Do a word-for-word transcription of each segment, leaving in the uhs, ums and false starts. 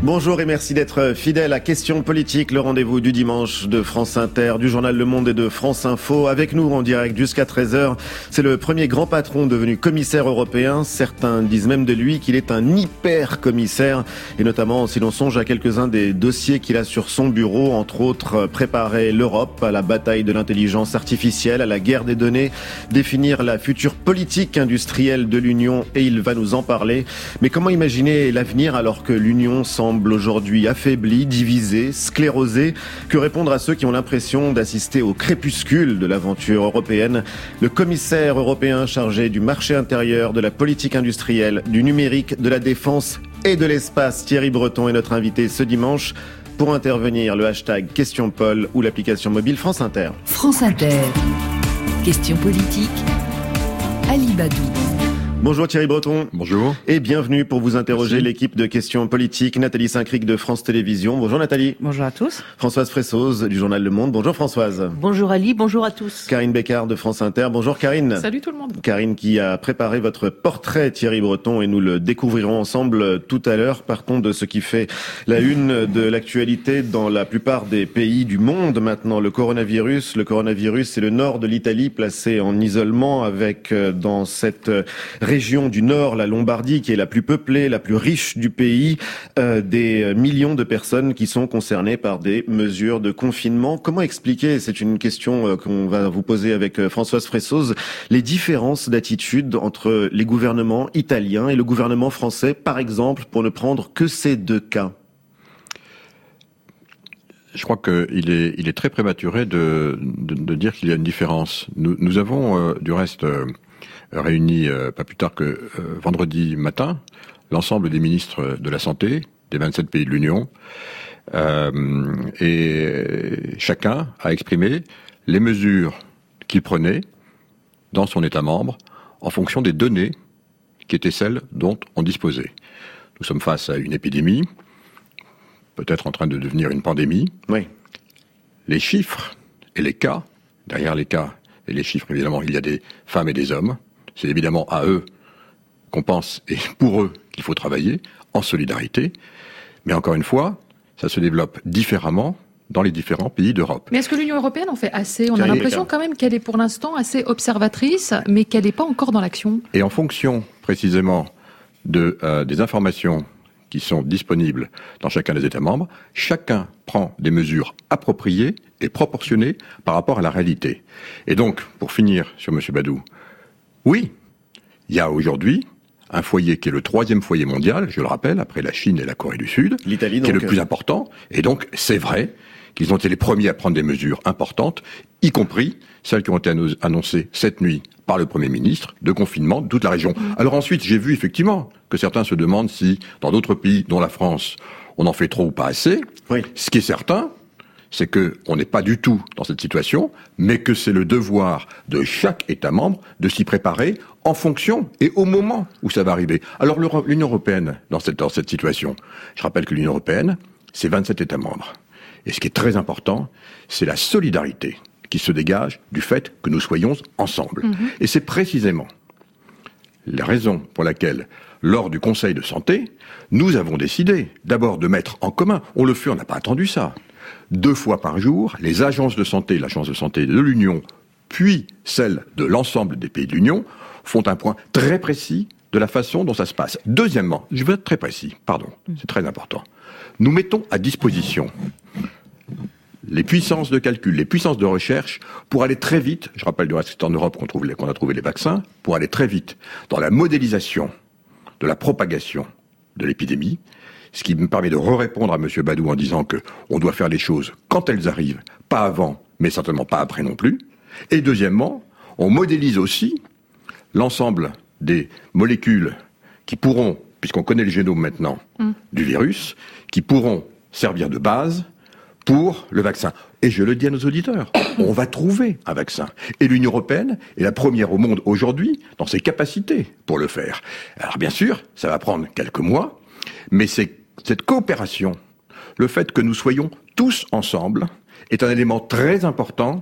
Bonjour et merci d'être fidèle à Questions Politiques, le rendez-vous du dimanche de France Inter, du journal Le Monde et de France Info. Avec nous en direct jusqu'à treize heures, c'est le premier grand patron devenu commissaire européen. Certains disent même de lui qu'il est un hyper-commissaire, et notamment si l'on songe à quelques-uns des dossiers qu'il a sur son bureau, entre autres préparer l'Europe à la bataille de l'intelligence artificielle, à la guerre des données, définir la future politique industrielle de l'Union, et il va nous en parler. Mais comment imaginer l'avenir alors que l'Union semble aujourd'hui affaiblie, divisée, sclérosée? Que répondre à ceux qui ont l'impression d'assister au crépuscule de l'aventure européenne? Le commissaire européen chargé du marché intérieur, de la politique industrielle, du numérique, de la défense et de l'espace, Thierry Breton, est notre invité ce dimanche. Pour intervenir, le hashtag Question Paul ou l'application mobile France Inter. France Inter. Question politique. Ali Badou. Bonjour Thierry Breton. Bonjour. Et bienvenue pour vous interroger. Merci. L'équipe de Questions Politiques, Nathalie Saint-Cric de France Télévisions. Bonjour Nathalie. Bonjour à tous. Françoise Fressoz du journal Le Monde. Bonjour Françoise. Bonjour Ali, bonjour à tous. Karine Bécard de France Inter. Bonjour Karine. Salut tout le monde. Karine qui a préparé votre portrait Thierry Breton et nous le découvrirons ensemble tout à l'heure. Partons de ce qui fait la une de l'actualité dans la plupart des pays du monde maintenant. Le coronavirus. Le coronavirus, c'est le nord de l'Italie placé en isolement avec dans cette région du nord, la Lombardie, qui est la plus peuplée, la plus riche du pays, euh, des millions de personnes qui sont concernées par des mesures de confinement. Comment expliquer, c'est une question euh, qu'on va vous poser avec euh, Françoise Fressoz, les différences d'attitude entre les gouvernements italiens et le gouvernement français, par exemple, pour ne prendre que ces deux cas? Je crois qu'il est, il est très prématuré de, de, de dire qu'il y a une différence. Nous, nous avons, euh, du reste, euh, réuni euh, pas plus tard que euh, vendredi matin l'ensemble des ministres de la Santé des vingt-sept pays de l'Union, euh, et chacun a exprimé les mesures qu'il prenait dans son État membre en fonction des données qui étaient celles dont on disposait. Nous sommes face à une épidémie, peut-être en train de devenir une pandémie. Oui. Les chiffres et les cas, derrière les cas et les chiffres, évidemment, il y a des femmes et des hommes. C'est évidemment à eux qu'on pense et pour eux qu'il faut travailler, en solidarité. Mais encore une fois, ça se développe différemment dans les différents pays d'Europe. Mais est-ce que l'Union européenne en fait assez? On Thierry a l'impression Bécard. quand même qu'elle est pour l'instant assez observatrice, mais qu'elle n'est pas encore dans l'action. Et en fonction, précisément, de, euh, des informations qui sont disponibles dans chacun des États membres, chacun prend des mesures appropriées et proportionnées par rapport à la réalité. Et donc, pour finir sur M. Badou, oui, il y a aujourd'hui un foyer qui est le troisième foyer mondial, je le rappelle, après la Chine et la Corée du Sud, L'Italie, qui est donc. le plus important. Et donc, c'est vrai qu'ils ont été les premiers à prendre des mesures importantes, y compris celles qui ont été anno- annoncées cette nuit par le Premier ministre, de confinement de toute la région. Alors ensuite, j'ai vu effectivement que certains se demandent si, dans d'autres pays, dont la France, on en fait trop ou pas assez. Oui. Ce qui est certain, c'est que on n'est pas du tout dans cette situation, mais que c'est le devoir de chaque État membre de s'y préparer en fonction et au moment où ça va arriver. Alors l'Euro- l'Union européenne, dans cette, dans cette situation, je rappelle que l'Union européenne, c'est vingt-sept États membres. Et ce qui est très important, c'est la solidarité qui se dégage du fait que nous soyons ensemble. Mmh. Et c'est précisément la raison pour laquelle, lors du Conseil de santé, nous avons décidé d'abord de mettre en commun, on le fait, on n'a pas attendu ça, deux fois par jour, les agences de santé, l'agence de santé de l'Union, puis celle de l'ensemble des pays de l'Union, font un point très précis de la façon dont ça se passe. Deuxièmement, je veux être très précis, pardon, c'est très important. Nous mettons à disposition les puissances de calcul, les puissances de recherche, pour aller très vite, je rappelle du reste que c'est en Europe qu'on, trouve les, qu'on a trouvé les vaccins, pour aller très vite dans la modélisation de la propagation de l'épidémie, ce qui me permet de répondre à M. Badou en disant que on doit faire les choses quand elles arrivent, pas avant, mais certainement pas après non plus. Et deuxièmement, on modélise aussi l'ensemble des molécules qui pourront, puisqu'on connaît le génome maintenant mmh. du virus, qui pourront servir de base pour le vaccin. Et je le dis à nos auditeurs, on va trouver un vaccin. Et l'Union européenne est la première au monde aujourd'hui dans ses capacités pour le faire. Alors bien sûr, ça va prendre quelques mois, mais c'est cette coopération, le fait que nous soyons tous ensemble, est un élément très important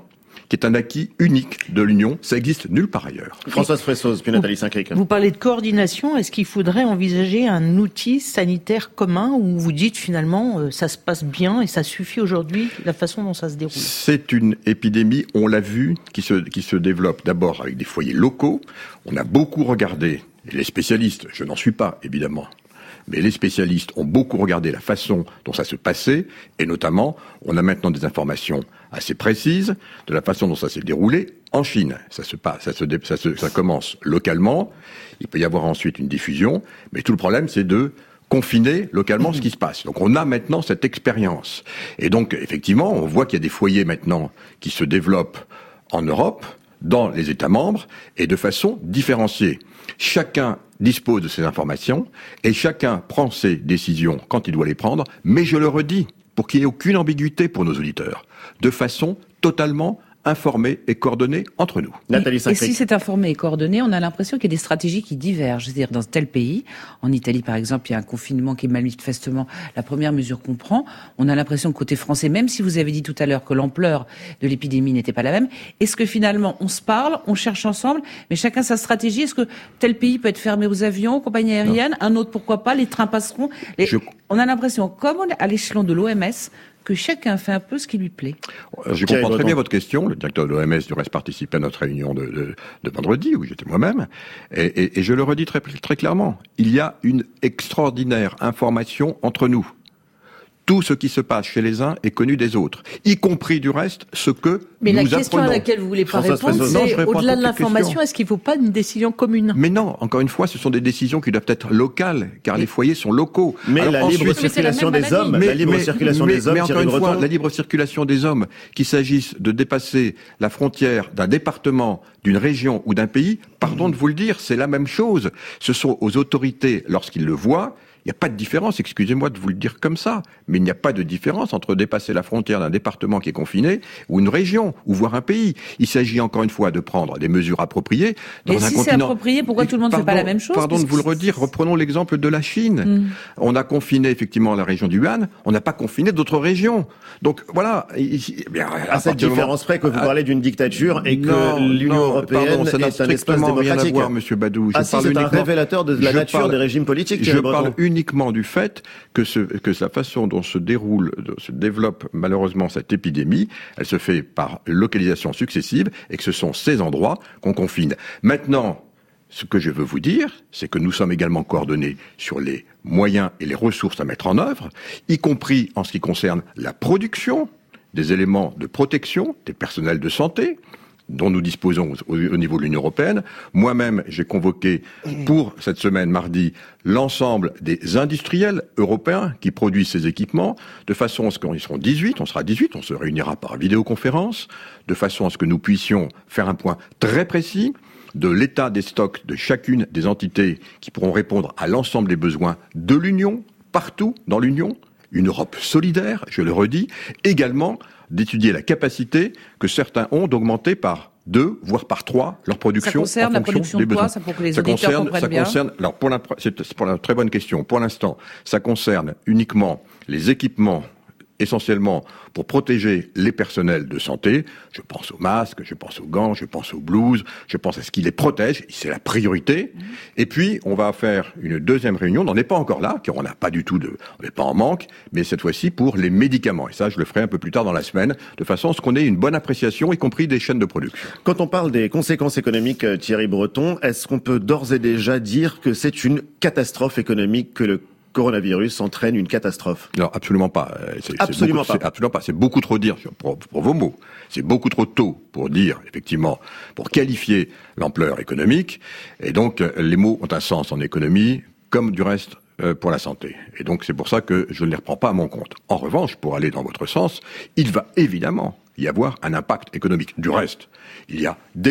qui est un acquis unique de l'Union. Ça existe nulle part ailleurs. Françoise Fressoz, puis Nathalie Saint-Cric. Vous parlez de coordination. Est-ce qu'il faudrait envisager un outil sanitaire commun où vous dites finalement euh, ça se passe bien et ça suffit aujourd'hui la façon dont ça se déroule? C'est une épidémie, on l'a vu, qui se, qui se développe d'abord avec des foyers locaux. On a beaucoup regardé, et les spécialistes, je n'en suis pas évidemment, mais les spécialistes ont beaucoup regardé la façon dont ça se passait, et notamment, on a maintenant des informations assez précises de la façon dont ça s'est déroulé en Chine. Ça se passe, ça se, ça se, ça commence localement, il peut y avoir ensuite une diffusion, mais tout le problème c'est de confiner localement ce qui se passe. Donc on a maintenant cette expérience. Et donc effectivement, on voit qu'il y a des foyers maintenant qui se développent en Europe, dans les États membres, et de façon différenciée. Chacun dispose de ces informations, et chacun prend ses décisions quand il doit les prendre, mais je le redis, pour qu'il n'y ait aucune ambiguïté pour nos auditeurs, de façon totalement informés et coordonnés entre nous. Nathalie Et si c'est informé et coordonné, on a l'impression qu'il y a des stratégies qui divergent. C'est-à-dire, dans tel pays, en Italie par exemple, il y a un confinement qui est manifestement la première mesure qu'on prend. On a l'impression que côté français, même si vous avez dit tout à l'heure que l'ampleur de l'épidémie n'était pas la même, est-ce que finalement on se parle, on cherche ensemble, mais chacun sa stratégie? Est-ce que tel pays peut être fermé aux avions, aux compagnies aériennes, non. Un autre pourquoi pas, les trains passeront les... Je... On a l'impression, comme à l'échelon de l'O M S, que chacun fait un peu ce qui lui plaît. Je comprends très bien votre question. Le directeur de l'O M S, du reste, participait à notre réunion de, de, de vendredi, où j'étais moi-même. Et, et, et je le redis très, très clairement. Il y a une extraordinaire information entre nous. Tout ce qui se passe chez les uns est connu des autres, y compris du reste ce que Mais nous la question apprenons. à laquelle vous voulez pas François répondre, Fressoz. c'est au-delà de l'information, est-ce qu'il ne faut pas une décision commune? Mais non, encore une fois, ce sont des décisions qui doivent être locales, car les foyers sont locaux. Mais Alors la ensuite, libre circulation des hommes, mais, la libre mais, circulation mais, des hommes, mais encore une Thierry fois, Breton. la libre circulation des hommes, qu'il s'agisse de dépasser la frontière d'un département, d'une région ou d'un pays, pardon de vous le dire, c'est la même chose. Ce sont aux autorités, lorsqu'ils le voient. Il n'y a pas de différence, excusez-moi de vous le dire comme ça, mais il n'y a pas de différence entre dépasser la frontière d'un département qui est confiné ou une région, ou voire un pays. Il s'agit encore une fois de prendre des mesures appropriées dans mais un si continent... c'est approprié, pourquoi tout le monde ne fait pas la même chose? Pardon de vous le redire, reprenons l'exemple de la Chine. Mm. On a confiné effectivement la région du Wuhan, on n'a pas confiné d'autres régions. Donc voilà... Il, bien, à cette différence près que vous parlez d'une dictature et que non, l'Union non, européenne pardon, ça n'a est un espace démocratique. Rien à voir, Monsieur Badou. Ah si, c'est uniquement, un révélateur de la nature parle, des régimes politiques. Je parle uniquement du fait que, ce, que la façon dont se déroule, se développe malheureusement cette épidémie, elle se fait par localisation successive et que ce sont ces endroits qu'on confine. Maintenant, ce que je veux vous dire, c'est que nous sommes également coordonnés sur les moyens et les ressources à mettre en œuvre, y compris en ce qui concerne la production des éléments de protection des personnels de santé, dont nous disposons au, au niveau de l'Union européenne. Moi-même, j'ai convoqué pour cette semaine, mardi, l'ensemble des industriels européens qui produisent ces équipements, de façon à ce qu'ils seront dix-huit, on sera dix-huit, on se réunira par vidéoconférence, de façon à ce que nous puissions faire un point très précis de l'état des stocks de chacune des entités qui pourront répondre à l'ensemble des besoins de l'Union, partout dans l'Union, une Europe solidaire, je le redis, également d'étudier la capacité que certains ont d'augmenter par deux, voire par trois, leur production. Ça concerne en la production des de quoi? besoins. Ça pour que les ça auditeurs concerne, comprennent ça bien. Concerne, alors pour la, c'est pour la très bonne question. Pour l'instant, ça concerne uniquement les équipements essentiellement pour protéger les personnels de santé. Je pense aux masques, je pense aux gants, je pense aux blouses, je pense à ce qui les protège, c'est la priorité. Mmh. Et puis, on va faire une deuxième réunion, on n'en est pas encore là, car on n'a pas du tout de, on n'est pas en manque, mais cette fois-ci pour les médicaments. Et ça, je le ferai un peu plus tard dans la semaine, de façon à ce qu'on ait une bonne appréciation, y compris des chaînes de production. Quand on parle des conséquences économiques, Thierry Breton, est-ce qu'on peut d'ores et déjà dire que c'est une catastrophe économique que le coronavirus entraîne une catastrophe? Non, absolument pas. C'est, absolument c'est beaucoup, pas. C'est absolument pas. C'est beaucoup trop dire pour, pour vos mots. C'est beaucoup trop tôt pour dire, effectivement, pour qualifier l'ampleur économique. Et donc, les mots ont un sens en économie, comme du reste euh, pour la santé. Et donc, c'est pour ça que je ne les reprends pas à mon compte. En revanche, pour aller dans votre sens, il va évidemment y avoir un impact économique. Du reste, il y a déjà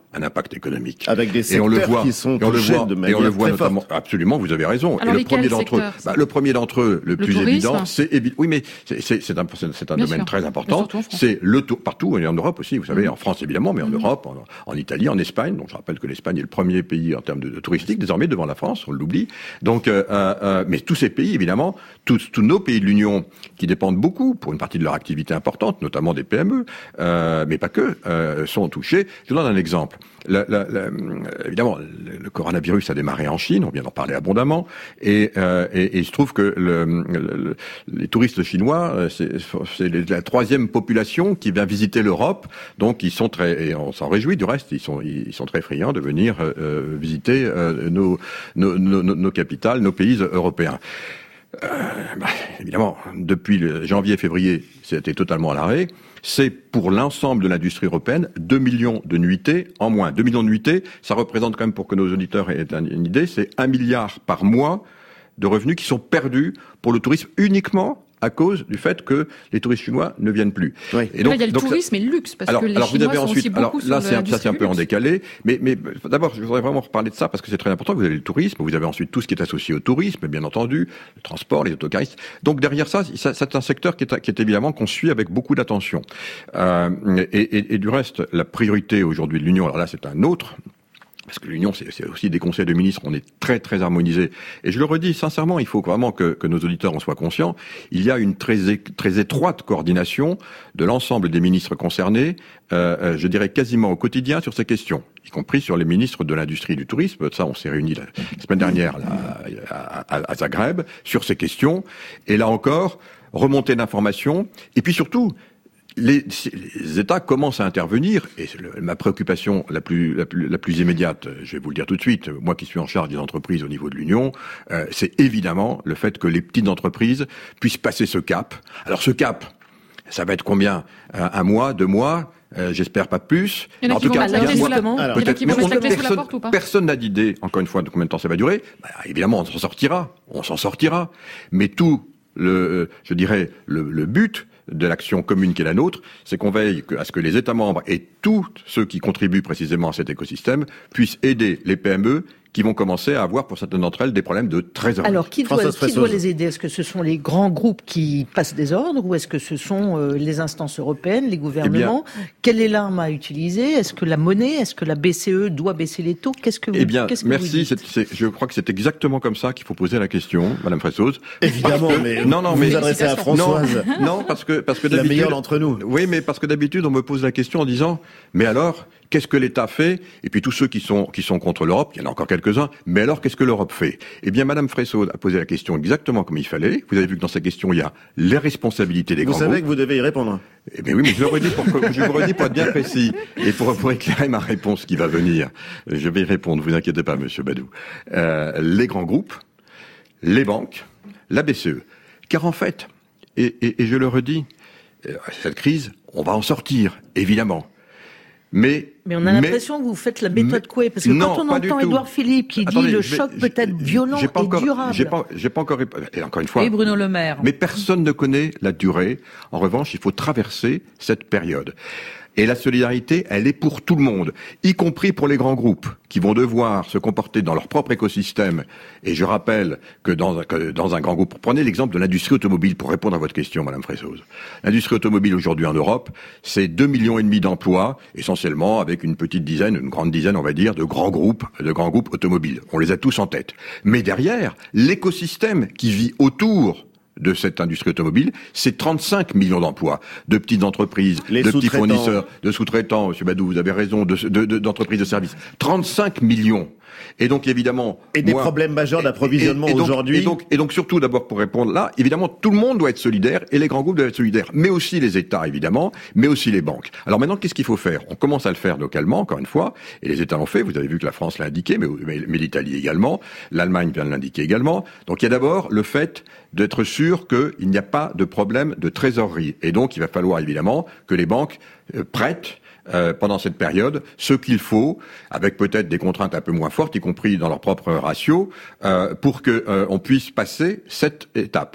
un impact économique. Avec des et on le secteurs voit, qui sont et on le touchés voit, de et on manière le voit très notamment. forte. Absolument, vous avez raison. Alors, et le lesquels premier d'entre eux, secteurs, bah, le premier d'entre eux, le, Le plus tourisme. évident, c'est évident. Oui, mais c'est, c'est, c'est un, c'est un Bien domaine sûr. très Mais important. surtout en France. C'est le tour partout et en Europe aussi. Vous savez, Mmh. en France évidemment, mais en Mmh. Europe, en, en Italie, en Espagne. Donc je rappelle que l'Espagne est le premier pays en termes de, de touristique désormais devant la France. On l'oublie. Donc, euh, euh, mais tous ces pays, évidemment, tous, tous nos pays de l'Union qui dépendent beaucoup pour une partie de leur activité importante, notamment des P M E, euh, mais pas que, euh, sont touchés. Je vous donne un exemple. La, la, la, évidemment, le, le coronavirus a démarré en Chine, on vient d'en parler abondamment, et, euh, et, et il se trouve que le, le, les touristes chinois, c'est, c'est la troisième population qui vient visiter l'Europe, donc ils sont très, et on s'en réjouit du reste, ils sont, ils sont très friands de venir euh, visiter euh, nos, nos, nos, nos capitales, nos pays européens. Euh, bah, évidemment, depuis le janvier-février, c'était totalement à l'arrêt. C'est pour l'ensemble de l'industrie européenne deux millions de nuitées en moins. deux millions de nuitées, ça représente quand même, pour que nos auditeurs aient une idée, c'est un milliard par mois de revenus qui sont perdus pour le tourisme uniquement à cause du fait que les touristes chinois ne viennent plus. Oui. Et donc, là, il y a le tourisme ça, et le luxe, parce alors, que les alors Chinois vous avez sont ensuite, aussi alors beaucoup là, sur c'est, l'industrie ça c'est un peu du en luxe. décalé, mais, mais d'abord, je voudrais vraiment reparler de ça parce que c'est très important. Vous avez le tourisme, vous avez ensuite tout ce qui est associé au tourisme, bien entendu, le transport, les autocaristes. Donc derrière ça, ça c'est un secteur qui est, qui est évidemment qu'on suit avec beaucoup d'attention. Euh, et, et, et du reste, la priorité aujourd'hui de l'Union, alors là, c'est un autre. Parce que l'Union, c'est, c'est aussi des conseils de ministres, on est très très harmonisés. Et je le redis sincèrement, il faut vraiment que, que nos auditeurs en soient conscients. Il y a une très, très étroite coordination de l'ensemble des ministres concernés, euh, je dirais quasiment au quotidien sur ces questions, y compris sur les ministres de l'industrie et du tourisme. Ça, on s'est réunis la, la semaine dernière là, à, à, à Zagreb sur ces questions. Et là encore, remontée d'informations. Et puis surtout, Les, les États commencent à intervenir, et c'est le, ma préoccupation la plus, la, plus, la plus immédiate, je vais vous le dire tout de suite, moi qui suis en charge des entreprises au niveau de l'Union, euh, c'est évidemment le fait que les petites entreprises puissent passer ce cap. Alors ce cap, ça va être combien ? un, un mois, deux mois euh, j'espère pas plus. Il y en a en qui tout vont cas, mettre la clé moi, sous la porte. alors, Il y en a qui vont mais mettre la on- clé sous la personne, porte ou pas? personne n'a d'idée, encore une fois, de combien de temps ça va durer. Bah, évidemment, on s'en sortira, on s'en sortira. Mais tout le, je dirais, le, le but de l'action commune qui est la nôtre, c'est qu'on veille à ce que les États membres et tous ceux qui contribuent précisément à cet écosystème puissent aider les P M E qui vont commencer à avoir, pour certaines d'entre elles, des problèmes de trésorerie. Alors, qui doit, Françoise qui doit Fressoz. les aider ? Est-ce que ce sont les grands groupes qui passent des ordres ou est-ce que ce sont euh, les instances européennes, les gouvernements ? Quelle est l'arme à utiliser ? Est-ce que la monnaie ? Est-ce que la B C E doit baisser les taux ? Qu'est-ce que vous Eh bien, qu'est-ce que merci. vous dites ? C'est, c'est, je crois que c'est exactement comme ça qu'il faut poser la question, Madame Fressoz. Évidemment, mais non, non, vous mais vous adressez à Françoise, Non, non, parce que parce que la d'habitude, meilleure d'entre nous. oui, mais parce que d'habitude, on me pose la question en disant, mais alors, qu'est-ce que l'État fait ? Et puis tous ceux qui sont qui sont contre l'Europe, il y en a encore quelques-uns. Mais alors, qu'est-ce que l'Europe fait ? Eh bien, Madame Fressoz a posé la question exactement comme il fallait. Vous avez vu que dans sa question, il y a les responsabilités des Vous grands savez groupes. que vous devez y répondre. Eh bien oui, mais je le redis pour, que- je le redis pour être bien précis et pour, pour éclairer ma réponse qui va venir. Je vais y répondre, vous inquiétez pas, Monsieur Badou. Euh, les grands groupes, les banques, la B C E. Car en fait, et, et, et je le redis, euh, cette crise, on va en sortir, évidemment. Mais, Mais on a l'impression que vous faites la méthode mais- Coué, parce que non, quand on pas du entend tout. Édouard Philippe qui Attendez, dit le je vais- choc peut j'ai- être violent j'ai pas et encore, durable. J'ai pas, j'ai pas encore, et encore une fois. Et Bruno Le Maire. Mais personne ne connaît la durée. En revanche, il faut traverser cette période. Et la solidarité, elle est pour tout le monde, y compris pour les grands groupes qui vont devoir se comporter dans leur propre écosystème. Et je rappelle que dans un, que dans un grand groupe, prenez l'exemple de l'industrie automobile pour répondre à votre question, Madame Fressoz. L'industrie automobile aujourd'hui en Europe, c'est deux millions et demi d'emplois, essentiellement avec une petite dizaine, une grande dizaine, on va dire, de grands groupes, de grands groupes automobiles. On les a tous en tête. Mais derrière, l'écosystème qui vit autour de cette industrie automobile, c'est trente-cinq millions d'emplois, de petites entreprises, Les de petits sous-traitants. fournisseurs, de sous-traitants, Monsieur Badou, vous avez raison, de, de, de, d'entreprises de services. trente-cinq millions. Et donc, évidemment... Et des moi- problèmes majeurs d'approvisionnement et- et donc- aujourd'hui. Et donc, et donc, surtout, d'abord, pour répondre là, évidemment, tout le monde doit être solidaire, et les grands groupes doivent être solidaires. Mais aussi les États, évidemment, mais aussi les banques. Alors maintenant, qu'est-ce qu'il faut faire ? On commence à le faire localement, encore une fois, et les États l'ont fait. Vous avez vu que la France l'a indiqué, mais, mais, mais l'Italie également. L'Allemagne vient de l'indiquer également. Donc, il y a d'abord le fait d'être sûr qu'il n'y a pas de problème de trésorerie. Et donc, il va falloir, évidemment, que les banques euh, prêtent Euh, pendant cette période, ce qu'il faut, avec peut-être des contraintes un peu moins fortes, y compris dans leur propre ratio, euh, pour que euh, on puisse passer cette étape.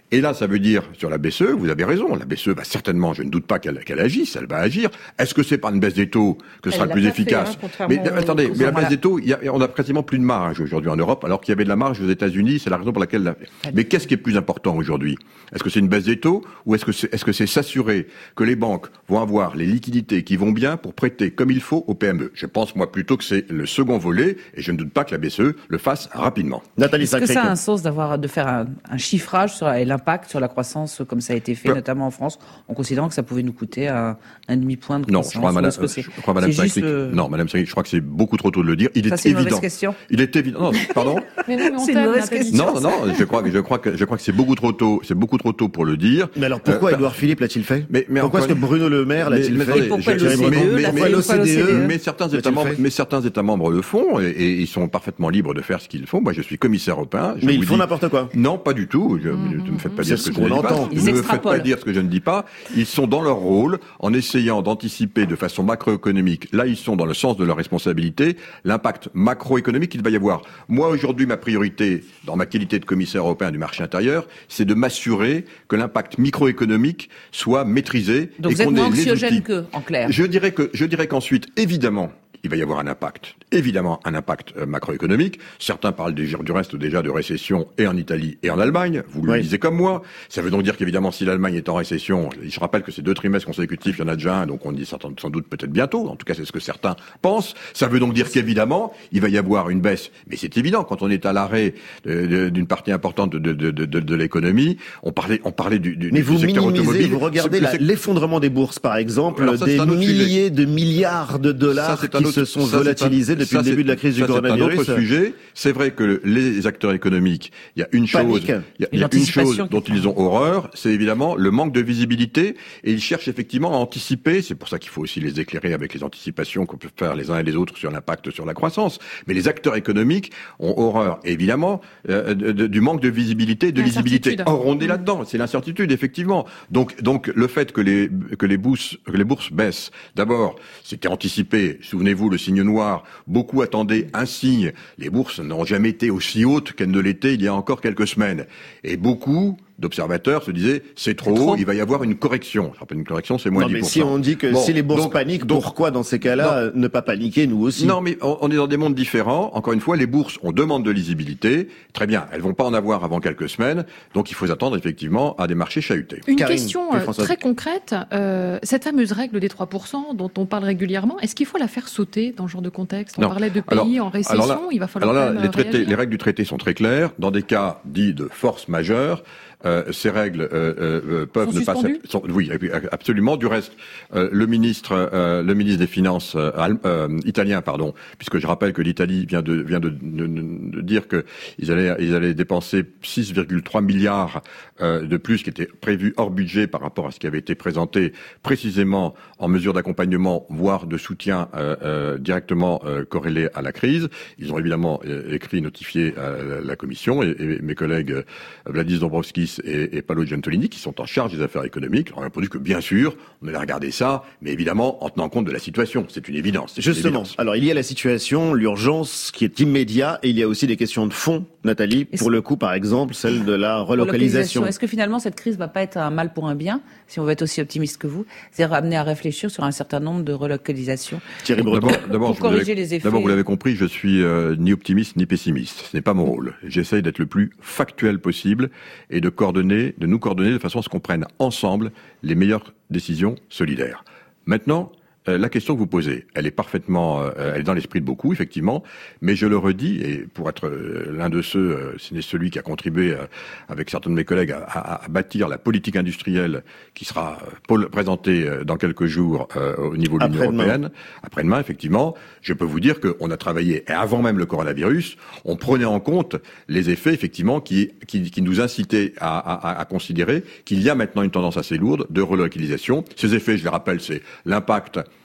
Et là, ça veut dire, sur la B C E, vous avez raison, la B C E va certainement, je ne doute pas qu'elle, qu'elle agisse, elle va agir. Est-ce que c'est par une baisse des taux que ce sera le plus efficace? Fait, hein, Mais attendez, mais la baisse des taux, il y a, on a quasiment plus de marge aujourd'hui en Europe, alors qu'il y avait de la marge aux États-Unis, c'est la raison pour laquelle la... Mais qu'est-ce qui est plus important aujourd'hui? Est-ce que c'est une baisse des taux, ou est-ce que c'est, est-ce que c'est s'assurer que les banques vont avoir les liquidités qui vont bien pour prêter comme il faut aux P M E? Je pense, moi, plutôt que c'est le second volet, et je ne doute pas que la B C E le fasse rapidement. Nathalie Est-ce que ça a un sens d'avoir, de faire un, un chiffrage sur l'impact sur la croissance, comme ça a été fait, Peu. notamment en France, en considérant que ça pouvait nous coûter un, un demi-point de croissance? Non, je crois, madame, je crois, madame Saint-Cric, euh... non, madame Saint-Cric, je crois que c'est beaucoup trop tôt de le dire. Il ça, est c'est évident. Une mauvaise question. Il est évident. Non, pardon. mais non, mais c'est une mauvaise question. Non, non, je crois, je crois que, je crois que c'est beaucoup trop tôt, c'est beaucoup trop tôt pour le dire. Mais alors pourquoi euh, Édouard Philippe l'a-t-il fait? Mais, mais pourquoi est-ce que Bruno Le Maire l'a-t-il mais, fait? Mais pourquoi l'O C D E? Mais certains États membres, mais certains États membres le font, et, et ils sont parfaitement libres de faire ce qu'ils font. Moi, je suis commissaire européen. Mais ils font n'importe quoi. Non, pas du tout. Je, mmh. Ne me faites pas dire ce que je ne dis pas. Ils ne me faites pas dire ce que je ne dis pas. Ils sont dans leur rôle, en essayant d'anticiper de façon macroéconomique. Là, ils sont dans le sens de leur responsabilité. L'impact macroéconomique qu'il va y avoir. Moi, aujourd'hui, ma priorité, dans ma qualité de commissaire européen du marché intérieur, c'est de m'assurer que l'impact microéconomique soit maîtrisé. Donc et vous êtes qu'on moins ait les anxiogène outils. que, en clair. Je dirais que, je dirais qu'ensuite, évidemment, il va y avoir un impact, évidemment un impact euh, macroéconomique. Certains parlent du, du reste déjà de récession et en Italie et en Allemagne. Vous le oui. disiez comme moi. Ça veut donc dire qu'évidemment, si l'Allemagne est en récession, je rappelle que c'est deux trimestres consécutifs, il y en a déjà un, donc on dit certains, sans doute peut-être bientôt. En tout cas, c'est ce que certains pensent. Ça veut donc dire qu'évidemment, il va y avoir une baisse. Mais c'est évident, quand on est à l'arrêt d'une partie importante de, de, de, de, de l'économie, on parlait, on parlait du, du, Mais du vous secteur automobile. Vous regardez la, l'effondrement des bourses, par exemple, alors ça, des milliers sujet. de milliards de dollars ça, qui autre, se sont ça, volatilisés depuis ça, le début de la crise ça, du coronavirus. C'est un autre sujet. C'est vrai que les acteurs économiques, il y a une chose, il y a, il y a une chose dont ils ont horreur, c'est évidemment le manque de visibilité, et ils cherchent effectivement à anticiper. C'est pour ça qu'il faut aussi les éclairer avec les anticipations qu'on peut faire les uns et les autres sur l'impact sur la croissance. Mais les acteurs économiques ont horreur, évidemment, euh, de, de, du manque de visibilité, de lisibilité. Or, on est là-dedans. C'est l'incertitude, effectivement. Donc, donc, le fait que les que les bourses que les bourses baissent, d'abord, c'était anticipé. Souvenez-vous, le signe noir. Beaucoup attendaient un signe. Les bourses n'ont jamais été aussi hautes qu'elles ne l'étaient il y a encore quelques semaines. Et beaucoup d'observateurs se disaient c'est trop, trop haut, il va y avoir une correction. Je rappelle, une correction, c'est moins non, dix pour cent. Mais si on dit que bon, si les bourses donc, paniquent, donc, pourquoi dans ces cas-là non, ne pas paniquer nous aussi? Non, mais on, on est dans des mondes différents. Encore une fois, les bourses, on demande de lisibilité. Très bien, elles vont pas en avoir avant quelques semaines, donc il faut s'attendre effectivement à des marchés chahutés. Une Karine, question euh, très concrète, euh, cette fameuse règle des trois pour cent dont on parle régulièrement, est-ce qu'il faut la faire sauter dans ce genre de contexte? On non. parlait de pays alors, en récession, là, il va falloir alors là, quand même les, traités, réagir. les règles du traité sont très claires. Dans des cas dits de force majeure, Euh, ces règles euh, euh, peuvent sont ne pas sont, oui absolument. Du reste, euh, le ministre euh, le ministre des Finances euh, euh, italien, pardon, puisque je rappelle que l'Italie vient de vient de, de, de dire que ils allaient ils allaient dépenser six virgule trois milliards euh, de plus qui était prévu hors budget par rapport à ce qui avait été présenté précisément en mesure d'accompagnement, voire de soutien euh, euh, directement euh, corrélé à la crise. Ils ont évidemment euh, écrit, notifié à la, la Commission et, et mes collègues euh, Vladis Dombrovskis et, et Paolo Gentilini, qui sont en charge des affaires économiques, ont répondu que bien sûr, on allait regarder ça, mais évidemment en tenant compte de la situation. C'est une évidence. C'est Justement. Une évidence. Alors il y a la situation, l'urgence qui est immédiate, et il y a aussi des questions de fond, Nathalie. Est-ce... Pour le coup, par exemple, celle de la relocalisation. Est-ce que finalement cette crise va pas être un mal pour un bien, si on veut être aussi optimiste que vous, c'est-à-dire amener à réfléchir sur un certain nombre de relocalisations. Thierry Breton. D'abord, d'abord, pour corriger les effets. D'abord, vous l'avez compris, je suis euh, ni optimiste ni pessimiste. Ce n'est pas mon rôle. J'essaye d'être le plus factuel possible et de coordonner, de nous coordonner de façon à ce qu'on prenne ensemble les meilleures décisions solidaires. Maintenant, euh, la question que vous posez, elle est parfaitement, euh, elle est dans l'esprit de beaucoup, effectivement, mais je le redis, et pour être euh, l'un de ceux, euh, c'est celui qui a contribué, euh, avec certains de mes collègues, à, à, à bâtir la politique industrielle qui sera euh, présentée euh, dans quelques jours euh, au niveau de l'Union européenne, après-demain, effectivement, je peux vous dire qu'on a travaillé, et avant même le coronavirus, on prenait en compte les effets, effectivement, qui, qui, qui nous incitaient à, à, à considérer qu'il y a maintenant une tendance assez lourde de relocalisation. Ces effets, je les rappelle, c'est l'impact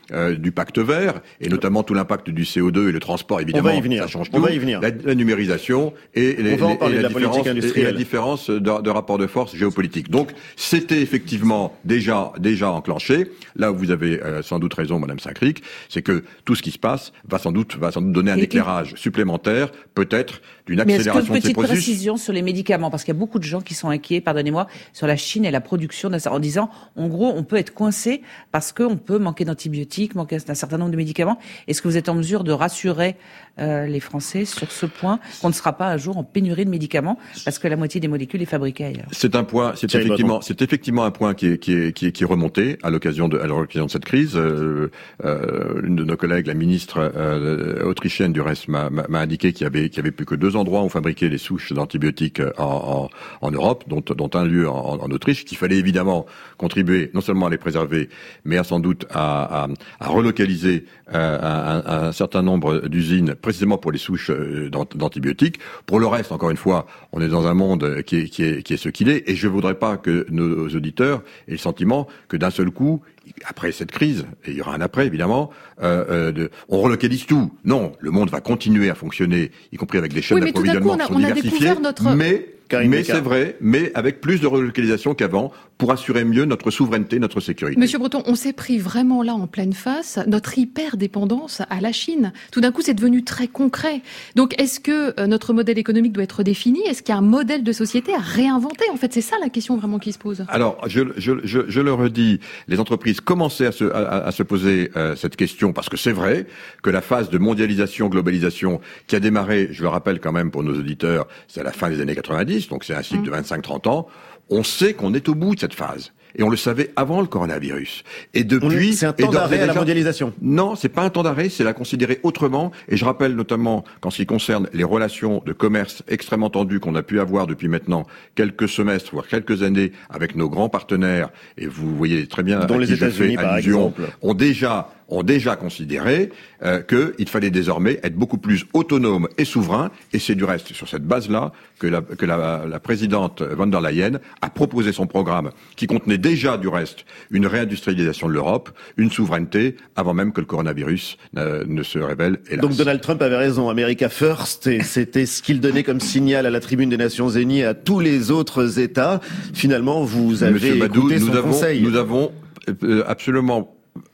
euh, du pacte vert, et notamment tout l'impact du C O deux et le transport, évidemment, On va y venir. ça change On tout. va y venir. La, la numérisation et, les, On va en parler et de la, la politique industrielle. et la différence de, de rapport de force géopolitique. Donc, c'était effectivement déjà déjà enclenché. Là où vous avez euh, sans doute raison, Madame Saint-Cric, c'est que tout ce qui se passe va sans doute va sans doute donner un Et- éclairage supplémentaire, peut-être d'une Mais est-ce que accélération une de ces petite processus. précision sur les médicaments, parce qu'il y a beaucoup de gens qui sont inquiets, pardonnez-moi, sur la Chine et la production d'un en disant, en gros, on peut être coincé parce qu'on peut manquer d'antibiotiques, manquer d'un certain nombre de médicaments. Est-ce que vous êtes en mesure de rassurer euh, les Français sur ce point, qu'on ne sera pas un jour en pénurie de médicaments parce que la moitié des molécules est fabriquée ailleurs? C'est un point, c'est Thierry effectivement, Breton. c'est effectivement un point qui est, qui est, qui est, qui est remonté à l'occasion de, à l'occasion de cette crise. Euh, euh, une de nos collègues, la ministre euh, autrichienne du reste, m'a, m'a indiqué qu'il y avait, qu'il y avait plus que deux endroits où fabriquer les souches d'antibiotiques en, en, en Europe, dont, dont un lieu en, en Autriche, qu'il fallait évidemment contribuer non seulement à les préserver, mais à sans doute à, à, à relocaliser euh, un, un certain nombre d'usines précisément pour les souches d'antibiotiques. Pour le reste, encore une fois, on est dans un monde qui est, qui est, qui est ce qu'il est, et je voudrais pas que nos auditeurs aient le sentiment que d'un seul coup, après cette crise, et il y aura un après évidemment, euh, euh, de, on relocalise tout. Non, le monde va continuer à fonctionner, y compris avec des chaînes Oui, mais tout à coup, d'approvisionnement on a- qui sont on a diversifiées, découvert notre- mais Karine mais Descartes. c'est vrai, mais avec plus de relocalisation qu'avant, pour assurer mieux notre souveraineté, notre sécurité. Monsieur Breton, on s'est pris vraiment là en pleine face notre hyper-dépendance à la Chine. Tout d'un coup, c'est devenu très concret. Donc, est-ce que euh, notre modèle économique doit être défini? Est-ce qu'il y a un modèle de société à réinventer? En fait, c'est ça la question vraiment qui se pose. Alors, je, je, je, je le redis, les entreprises commençaient à se, à, à se poser euh, cette question, parce que c'est vrai que la phase de mondialisation, globalisation, qui a démarré, je le rappelle quand même pour nos auditeurs, c'est à la fin des années quatre-vingt-dix, donc c'est un cycle Mmh. de vingt-cinq à trente ans, on sait qu'on est au bout de cette phase. Et on le savait avant le coronavirus. Et On depuis... est- C'est un et temps d'ores et d'arrêt à la déjà- mondialisation. Non, c'est pas un temps d'arrêt, c'est la considérer autrement. Et je rappelle notamment qu'en ce qui concerne les relations de commerce extrêmement tendues qu'on a pu avoir depuis maintenant quelques semestres, voire quelques années, avec nos grands partenaires, et vous voyez très bien Dont à les qui je États-Unis, fais par allusion, exemple. ont déjà ont déjà considéré euh, qu'il fallait désormais être beaucoup plus autonome et souverain, et c'est du reste sur cette base-là que la, que la, la présidente von der Leyen a proposé son programme, qui contenait déjà du reste une réindustrialisation de l'Europe, une souveraineté, avant même que le coronavirus ne, ne se révèle, hélas. Donc Donald Trump avait raison, America First, et c'était ce qu'il donnait comme signal à la tribune des Nations Unies à tous les autres États. Finalement, vous avez Monsieur Badou, écouté son nous avons, conseil. nous avons euh, absolument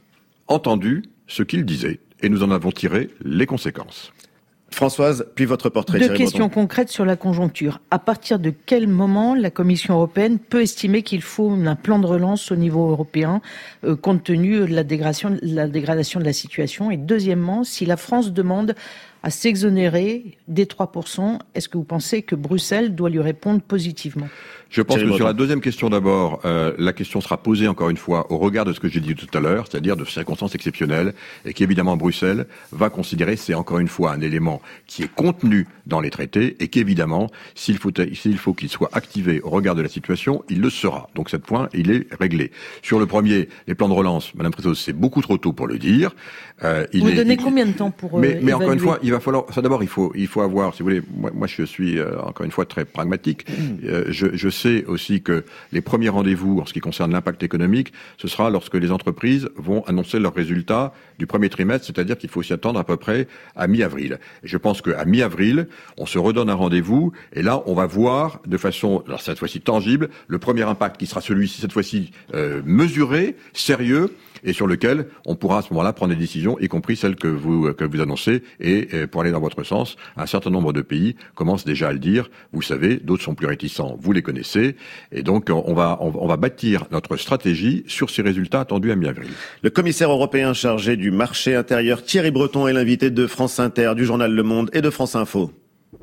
entendu ce qu'il disait, et nous en avons tiré les conséquences. Françoise, puis votre portrait. Deux Thierry questions Breton. concrètes sur la conjoncture. À partir de quel moment la Commission européenne peut estimer qu'il faut un plan de relance au niveau européen, euh, compte tenu de la dégradation, la dégradation de la situation? Et deuxièmement, si la France demande à s'exonérer des trois pour cent, est-ce que vous pensez que Bruxelles doit lui répondre positivement? Je pense Thierry que sur Breton. la deuxième question d'abord, euh, la question sera posée encore une fois au regard de ce que j'ai dit tout à l'heure, c'est-à-dire de circonstances exceptionnelles, et qu'évidemment Bruxelles va considérer, c'est encore une fois un élément qui est contenu dans les traités, et qu'évidemment, s'il faut, s'il faut qu'il soit activé au regard de la situation, il le sera. Donc ce point, il est réglé. Sur le premier, les plans de relance, Madame Prétos, c'est beaucoup trop tôt pour le dire. Euh, il Vous est, donnez il- combien de temps pour euh, mais, mais encore une évaluer fois, il va falloir. Ça d'abord, il faut, il faut avoir. Si vous voulez, moi, moi je suis euh, encore une fois très pragmatique. Euh, je, je sais aussi que les premiers rendez-vous en ce qui concerne l'impact économique, ce sera lorsque les entreprises vont annoncer leurs résultats du premier trimestre, c'est-à-dire qu'il faut s'y attendre à peu près à mi-avril. Et je pense qu'à mi-avril, on se redonne un rendez-vous, et là, on va voir de façon, alors cette fois-ci tangible, le premier impact qui sera celui-ci cette fois-ci euh, mesuré, sérieux, et sur lequel on pourra à ce moment-là prendre des décisions, y compris celles que vous que vous annoncez. Et euh, pour aller dans votre sens, un certain nombre de pays commencent déjà à le dire. Vous savez, d'autres sont plus réticents. Vous les connaissez. Et donc, on va on, on va bâtir notre stratégie sur ces résultats attendus à mi-avril. Le commissaire européen chargé du marché intérieur, Thierry Breton, est l'invité de France Inter, du journal Le Monde et de France Info.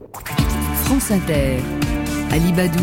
France Inter. Ali Badou.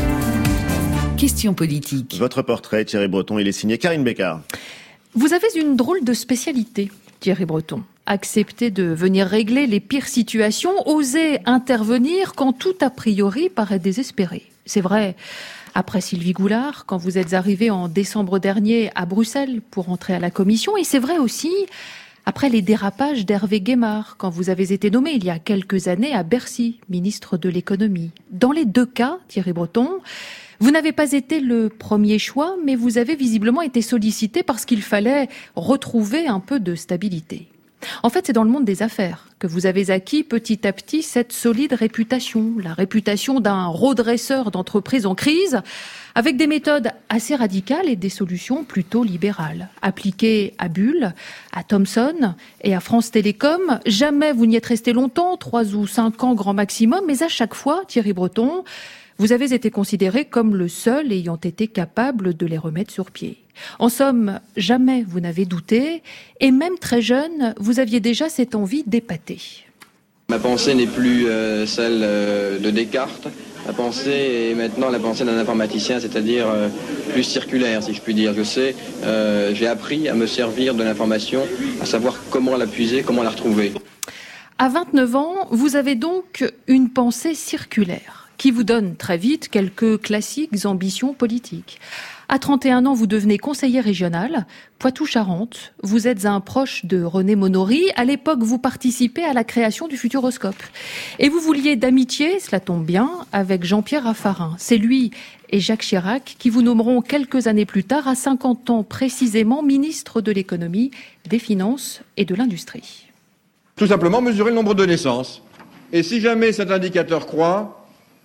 Question politique. Votre portrait, Thierry Breton, il est signé Karine Bécard. Vous avez une drôle de spécialité, Thierry Breton. Accepter de venir régler les pires situations, oser intervenir quand tout a priori paraît désespéré. C'est vrai, après Sylvie Goulard, quand vous êtes arrivé en décembre dernier à Bruxelles pour entrer à la Commission, et c'est vrai aussi après les dérapages d'Hervé Guémard, quand vous avez été nommé il y a quelques années à Bercy, ministre de l'économie. Dans les deux cas, Thierry Breton, Vous n'avez pas été le premier choix, mais vous avez visiblement été sollicité parce qu'il fallait retrouver un peu de stabilité. En fait, c'est dans le monde des affaires que vous avez acquis petit à petit cette solide réputation, la réputation d'un redresseur d'entreprises en crise, avec des méthodes assez radicales et des solutions plutôt libérales. Appliquées à Bull, à Thomson et à France Télécom, jamais vous n'y êtes resté longtemps, trois ou cinq ans grand maximum, mais à chaque fois, Thierry Breton, vous avez été considéré comme le seul ayant été capable de les remettre sur pied. En somme, jamais vous n'avez douté, et même très jeune, vous aviez déjà cette envie d'épater. Ma pensée n'est plus euh, celle euh, de Descartes. Ma pensée est maintenant la pensée d'un informaticien, c'est-à-dire euh, plus circulaire, si je puis dire. Je sais, euh, j'ai appris à me servir de l'information, à savoir comment la puiser, comment la retrouver. À vingt-neuf ans, vous avez donc une pensée circulaire, qui vous donne très vite quelques classiques ambitions politiques. À trente et un ans, vous devenez conseiller régional, Poitou-Charentes. Vous êtes un proche de René Monory. À l'époque, vous participez à la création du Futuroscope. Et vous vouliez d'amitié, cela tombe bien, avec Jean-Pierre Raffarin. C'est lui et Jacques Chirac qui vous nommeront quelques années plus tard, à cinquante ans précisément, ministre de l'économie, des finances et de l'industrie. Tout simplement mesurer le nombre de naissances. Et si jamais cet indicateur croît,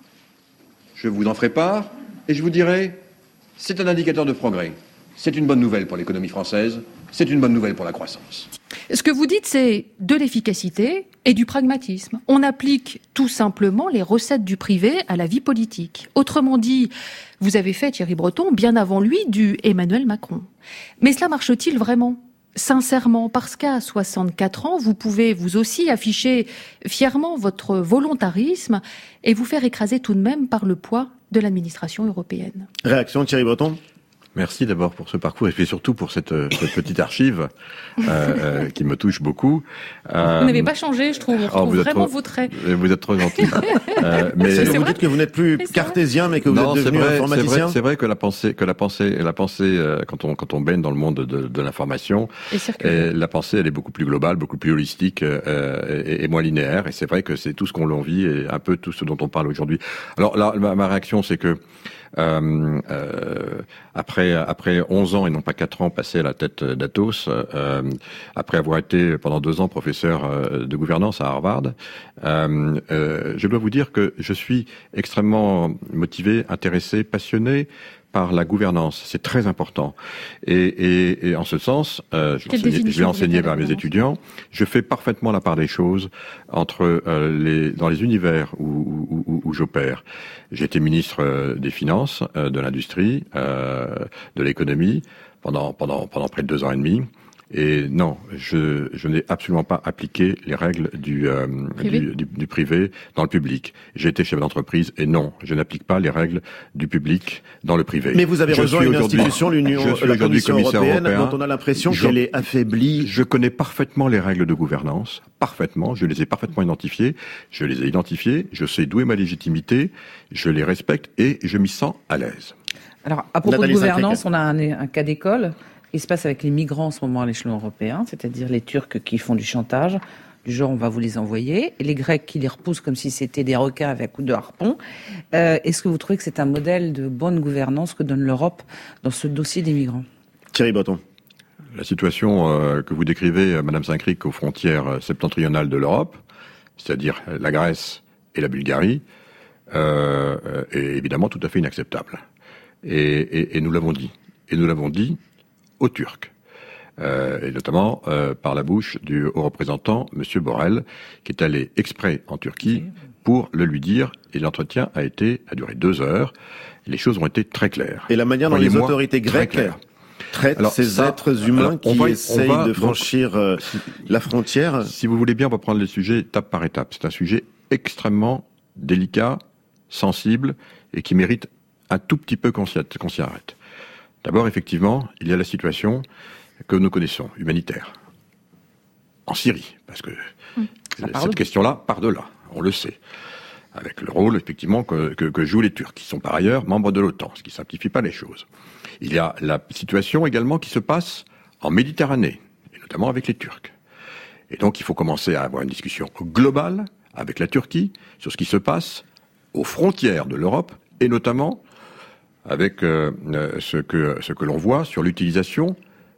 je vous en ferai part et je vous dirai... C'est un indicateur de progrès. C'est une bonne nouvelle pour l'économie française. C'est une bonne nouvelle pour la croissance. Ce que vous dites, c'est de l'efficacité et du pragmatisme. On applique tout simplement les recettes du privé à la vie politique. Autrement dit, vous avez fait, Thierry Breton, bien avant lui, du Emmanuel Macron. Mais cela marche-t-il vraiment ? Sincèrement, parce qu'à soixante-quatre ans, vous pouvez vous aussi afficher fièrement votre volontarisme et vous faire écraser tout de même par le poids de l'administration européenne. Réaction, Thierry Breton ? Merci d'abord pour ce parcours et puis surtout pour cette, cette petite archive euh, euh, qui me touche beaucoup. Euh, vous n'avez pas changé, je trouve. On retrouve oh, vraiment trop, vos traits. Vous êtes trop gentil. euh, mais c'est, vous dites que vous n'êtes plus cartésien, mais que vous non, êtes devenu vrai, informaticien. C'est vrai, c'est vrai que la pensée, que la pensée, la pensée, euh, quand on quand on baigne dans le monde de, de l'information, et la pensée, elle est beaucoup plus globale, beaucoup plus holistique euh, et, et moins linéaire. Et c'est vrai que c'est tout ce qu'on l'en vit et un peu tout ce dont on parle aujourd'hui. Alors là, ma, ma réaction, c'est que Euh, euh, après après onze ans et non pas quatre ans passés à la tête d'Atos, euh, après avoir été pendant deux ans professeur de gouvernance à Harvard, euh, euh, je dois vous dire que je suis extrêmement motivé, intéressé, passionné par la gouvernance. C'est très important. Et, et, et en ce sens, euh, je, je vais enseigner vers mes étudiants. Je fais parfaitement la part des choses entre euh, les dans les univers où, où, où, où j'opère. J'ai été ministre euh, des Finances, euh, de l'Industrie, euh, de l'Économie pendant pendant pendant près de deux ans et demi. Et non, je, je n'ai absolument pas appliqué les règles du, euh, privé. Du, du, du privé dans le public. J'ai été chef d'entreprise et non, je n'applique pas les règles du public dans le privé. Mais vous avez rejoint une institution, l'Union, la Commission européenne, européen, dont on a l'impression je, qu'elle est affaiblie. Je connais parfaitement les règles de gouvernance, parfaitement. Je les ai parfaitement identifiées. Je les ai identifiées. Je sais d'où est ma légitimité. Je les respecte et je m'y sens à l'aise. Alors, à propos Nathalie de gouvernance, Sacré. on a un, un cas d'école. Il se passe avec les migrants en ce moment à l'échelon européen, c'est-à-dire les Turcs qui font du chantage, du genre on va vous les envoyer, et les Grecs qui les repoussent comme si c'était des requins avec coup de harpon. Euh, est-ce que vous trouvez que c'est un modèle de bonne gouvernance que donne l'Europe dans ce dossier des migrants ? Thierry Breton. La situation euh, que vous décrivez, Madame Saint-Cric, aux frontières septentrionales de l'Europe, c'est-à-dire la Grèce et la Bulgarie, euh, est évidemment tout à fait inacceptable. Et, et, et nous l'avons dit. Et nous l'avons dit aux Turcs, euh, et notamment euh, par la bouche du haut représentant, M. Borrell, qui est allé exprès en Turquie pour le lui dire, et l'entretien a été a duré deux heures, et les choses ont été très claires. Et la manière dont les autorités grecques traitent alors, ces ça, êtres humains alors, qui va, essayent va, de franchir donc, euh, la frontière. Si vous voulez bien, on va prendre les sujets étape par étape. C'est un sujet extrêmement délicat, sensible, et qui mérite un tout petit peu qu'on s'y, qu'on s'y arrête. D'abord, effectivement, il y a la situation que nous connaissons, humanitaire, en Syrie, parce que mmh, cette question-là part de là, on le sait, avec le rôle, effectivement, que, que, que jouent les Turcs, qui sont par ailleurs membres de l'OTAN, ce qui ne simplifie pas les choses. Il y a la situation également qui se passe en Méditerranée, et notamment avec les Turcs. Et donc, il faut commencer à avoir une discussion globale avec la Turquie sur ce qui se passe aux frontières de l'Europe, et notamment avec euh, ce que ce que l'on voit sur l'utilisation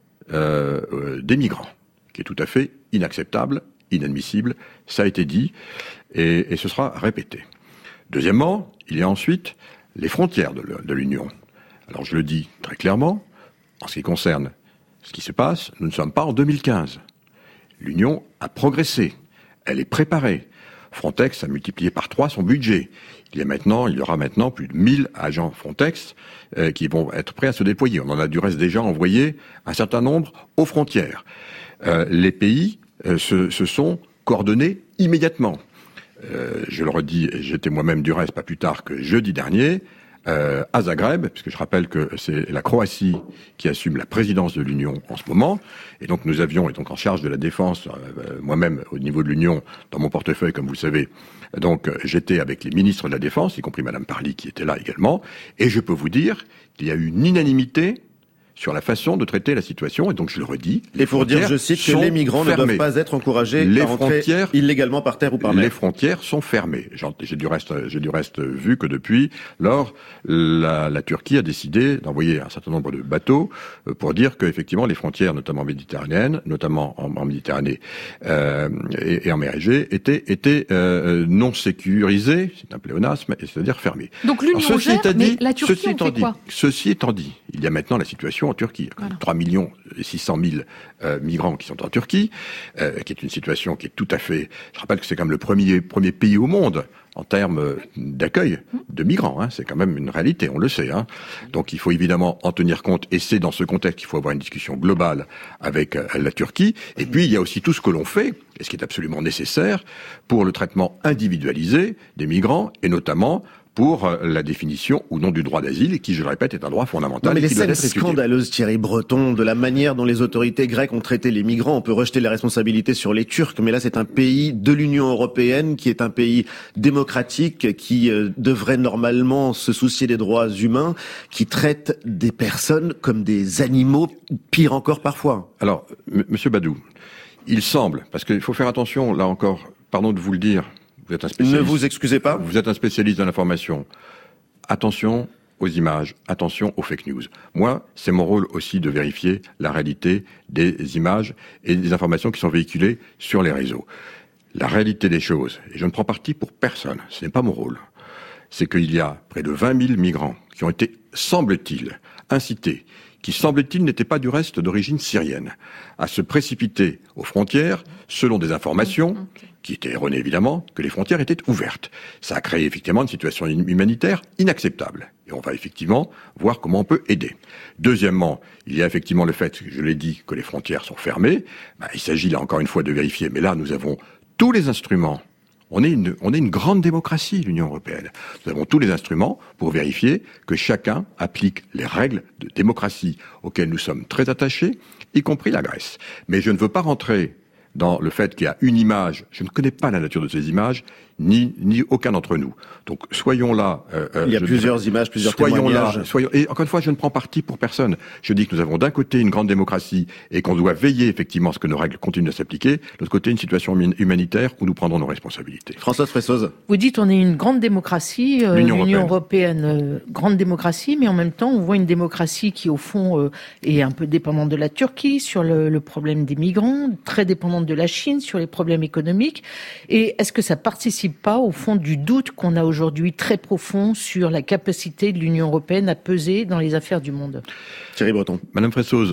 euh, euh, des migrants, qui est tout à fait inacceptable, inadmissible. Ça a été dit et, et ce sera répété. Deuxièmement, il y a ensuite les frontières de, de l'Union. Alors je le dis très clairement, en ce qui concerne ce qui se passe, nous ne sommes pas en deux mille quinze. L'Union a progressé, elle est préparée. Frontex a multiplié par trois son budget. Il y a maintenant, il y aura maintenant plus de mille agents Frontex euh, qui vont être prêts à se déployer. On en a du reste déjà envoyé un certain nombre aux frontières. Euh, les pays euh, se, se sont coordonnés immédiatement. Euh, je le redis, j'étais moi-même du reste pas plus tard que jeudi dernier, euh, à Zagreb, puisque je rappelle que c'est la Croatie qui assume la présidence de l'Union en ce moment, et donc nous avions, et donc en charge de la défense, euh, moi-même au niveau de l'Union, dans mon portefeuille, comme vous le savez, donc euh, j'étais avec les ministres de la Défense, y compris Madame Parly qui était là également, et je peux vous dire qu'il y a eu une unanimité sur la façon de traiter la situation, et donc je le redis. Et pour dire, je cite, que les migrants fermées. ne doivent pas être encouragés les à rentrer illégalement par terre ou par mer. Les frontières sont fermées. J'ai du reste, j'ai du reste vu que depuis lors, la, la Turquie a décidé d'envoyer un certain nombre de bateaux pour dire que effectivement les frontières, notamment méditerranéennes, notamment en, en Méditerranée euh, et, et en mer Égée, étaient, étaient euh, non sécurisées, c'est un pléonasme, c'est-à-dire fermées. Donc l'Union gère, mais dit, la Turquie en fait dit, quoi ? Ceci étant dit, il y a maintenant la situation en Turquie. Voilà. trois millions six cent mille euh, migrants qui sont en Turquie, euh, qui est une situation qui est tout à fait... Je rappelle que c'est quand même le premier, premier pays au monde en termes d'accueil de migrants. Hein. C'est quand même une réalité, on le sait. Hein. Donc il faut évidemment en tenir compte, et c'est dans ce contexte qu'il faut avoir une discussion globale avec euh, la Turquie. Et puis il y a aussi tout ce que l'on fait, et ce qui est absolument nécessaire, pour le traitement individualisé des migrants, et notamment pour la définition ou non du droit d'asile, qui, je le répète, est un droit fondamental. Non, mais et les qui doit scènes être étudié. scandaleuses, Thierry Breton, de la manière dont les autorités grecques ont traité les migrants, on peut rejeter la responsabilité sur les Turcs, mais là c'est un pays de l'Union européenne, qui est un pays démocratique, qui euh, devrait normalement se soucier des droits humains, qui traite des personnes comme des animaux, pire encore parfois. Alors, m- Monsieur Badou, il semble, parce qu'il faut faire attention, là encore, pardon de vous le dire, vous êtes un spécialiste. Ne vous excusez pas. Vous êtes un spécialiste de l'information. Attention aux images, attention aux fake news. Moi, c'est mon rôle aussi de vérifier la réalité des images et des informations qui sont véhiculées sur les réseaux. La réalité des choses, et je ne prends parti pour personne, ce n'est pas mon rôle, c'est qu'il y a près de vingt mille migrants qui ont été, semble-t-il, incités, qui, semble-t-il, n'étaient pas du reste d'origine syrienne, à se précipiter aux frontières selon des informations qui étaient erronées évidemment, que les frontières étaient ouvertes. Ça a créé effectivement une situation humanitaire inacceptable. Et on va effectivement voir comment on peut aider. Deuxièmement, il y a effectivement le fait, je l'ai dit, que les frontières sont fermées. Ben, il s'agit là encore une fois de vérifier, mais là nous avons tous les instruments. On est une, on est une grande démocratie, l'Union européenne. Nous avons tous les instruments pour vérifier que chacun applique les règles de démocratie auxquelles nous sommes très attachés, y compris la Grèce. Mais je ne veux pas rentrer dans le fait qu'il y a une image. Je ne connais pas la nature de ces images, ni, ni aucun d'entre nous. Donc, soyons là. Euh, Il y a plusieurs dirais, images, plusieurs soyons témoignages. Là, soyons, et encore une fois, je ne prends parti pour personne. Je dis que nous avons d'un côté une grande démocratie et qu'on doit veiller effectivement à ce que nos règles continuent de s'appliquer. De l'autre côté, une situation humanitaire où nous prendrons nos responsabilités. Françoise Fressoz. Vous dites on est une grande démocratie, euh, l'Union l'Union européenne, européenne euh, grande démocratie, mais en même temps, on voit une démocratie qui, au fond, euh, est un peu dépendante de la Turquie sur le, le problème des migrants, très dépendante de la Chine sur les problèmes économiques. Et est-ce que ça participe pas, au fond, du doute qu'on a aujourd'hui très profond sur la capacité de l'Union européenne à peser dans les affaires du monde? Thierry Breton. Madame Fressoz,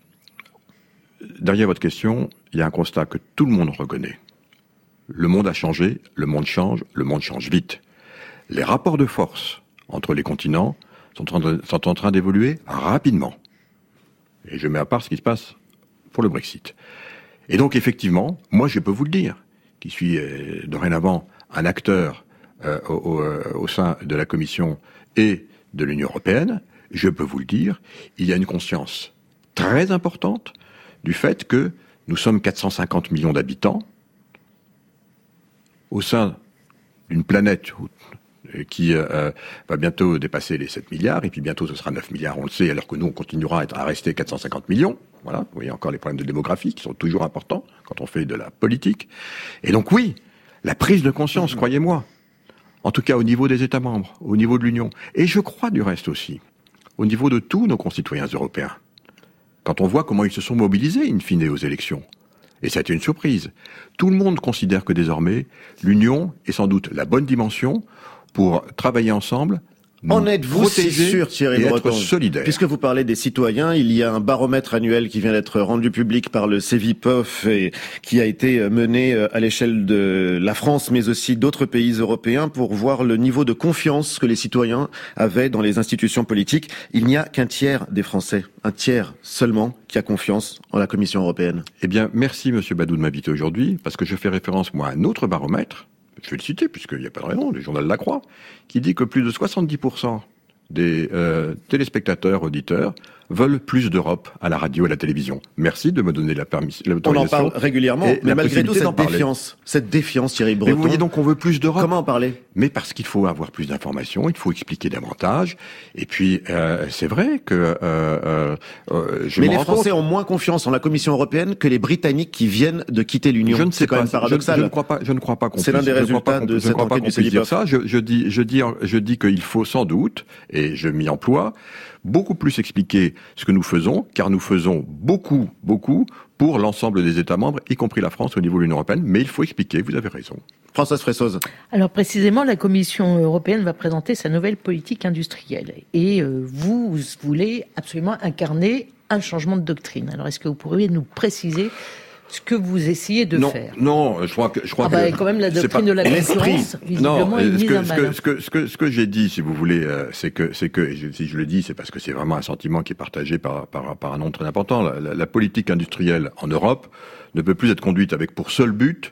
derrière votre question, il y a un constat que tout le monde reconnaît. Le monde a changé, le monde change, le monde change vite. Les rapports de force entre les continents sont en train, sont en train d'évoluer rapidement. Et je mets à part ce qui se passe pour le Brexit. Et donc, effectivement, moi, je peux vous le dire, qui suis euh, dorénavant un acteur euh, au, au, au sein de la Commission et de l'Union européenne, je peux vous le dire, il y a une conscience très importante du fait que nous sommes quatre cent cinquante millions d'habitants au sein d'une planète qui euh, va bientôt dépasser les sept milliards, et puis bientôt ce sera neuf milliards, on le sait, alors que nous, on continuera à, être, à rester quatre cent cinquante millions. Voilà, vous voyez encore les problèmes de démographie qui sont toujours importants quand on fait de la politique. Et donc oui, la prise de conscience, mmh. croyez-moi, en tout cas au niveau des États membres, au niveau de l'Union, et je crois du reste aussi au niveau de tous nos concitoyens européens. Quand on voit comment ils se sont mobilisés, in fine, aux élections. Et ça a été une surprise. Tout le monde considère que désormais, l'Union est sans doute la bonne dimension pour travailler ensemble. En êtes-vous si sûr, Thierry Breton ? Solidaire. Puisque vous parlez des citoyens, il y a un baromètre annuel qui vient d'être rendu public par le Cevipof et qui a été mené à l'échelle de la France, mais aussi d'autres pays européens, pour voir le niveau de confiance que les citoyens avaient dans les institutions politiques. Il n'y a qu'un tiers des Français, un tiers seulement, qui a confiance en la Commission européenne. Eh bien, merci Monsieur Badou de m'inviter aujourd'hui, parce que je fais référence, moi, à un autre baromètre. Je vais le citer, puisqu'il n'y a pas de raison, le journal La Croix, qui dit que plus de soixante-dix pour cent des euh, téléspectateurs, auditeurs, veulent plus d'Europe à la radio et à la télévision. Merci de me donner la permission. On en parle régulièrement, mais malgré tout, cette défiance, cette défiance, Thierry Breton. Mais vous voyez donc, on veut plus d'Europe. Comment en parler ? Mais parce qu'il faut avoir plus d'informations, il faut expliquer davantage. Et puis, euh, c'est vrai que euh, euh, euh, je Mais me les rends Français compte... ont moins confiance en la Commission européenne que les Britanniques qui viennent de quitter l'Union. Je ne sais c'est quand pas, même paradoxal. Je, je ne crois pas. Je ne crois pas qu'on C'est puisse, l'un des résultats de cette enquête du Cevipof. Ça, je, je dis, je dis, je dis qu'il faut sans doute, et je m'y emploie, beaucoup plus expliquer ce que nous faisons, car nous faisons beaucoup, beaucoup pour l'ensemble des États membres, y compris la France au niveau de l'Union européenne, mais il faut expliquer, vous avez raison. Françoise Fressoz. Alors précisément, la Commission européenne va présenter sa nouvelle politique industrielle. Et euh, vous, vous voulez absolument incarner un changement de doctrine. Alors est-ce que vous pourriez nous préciser ce que vous essayez de non, faire? Non, je crois que... Je crois ah bah, que quand même, la doctrine pas... de la concurrence, visiblement, non, est mise ce que, à ce mal. que, ce que, ce que, ce que, ce que j'ai dit, si vous voulez, euh, c'est que, c'est que, et je, si je le dis, c'est parce que c'est vraiment un sentiment qui est partagé par, par, par un nombre très important. La, la, la politique industrielle en Europe ne peut plus être conduite avec pour seul but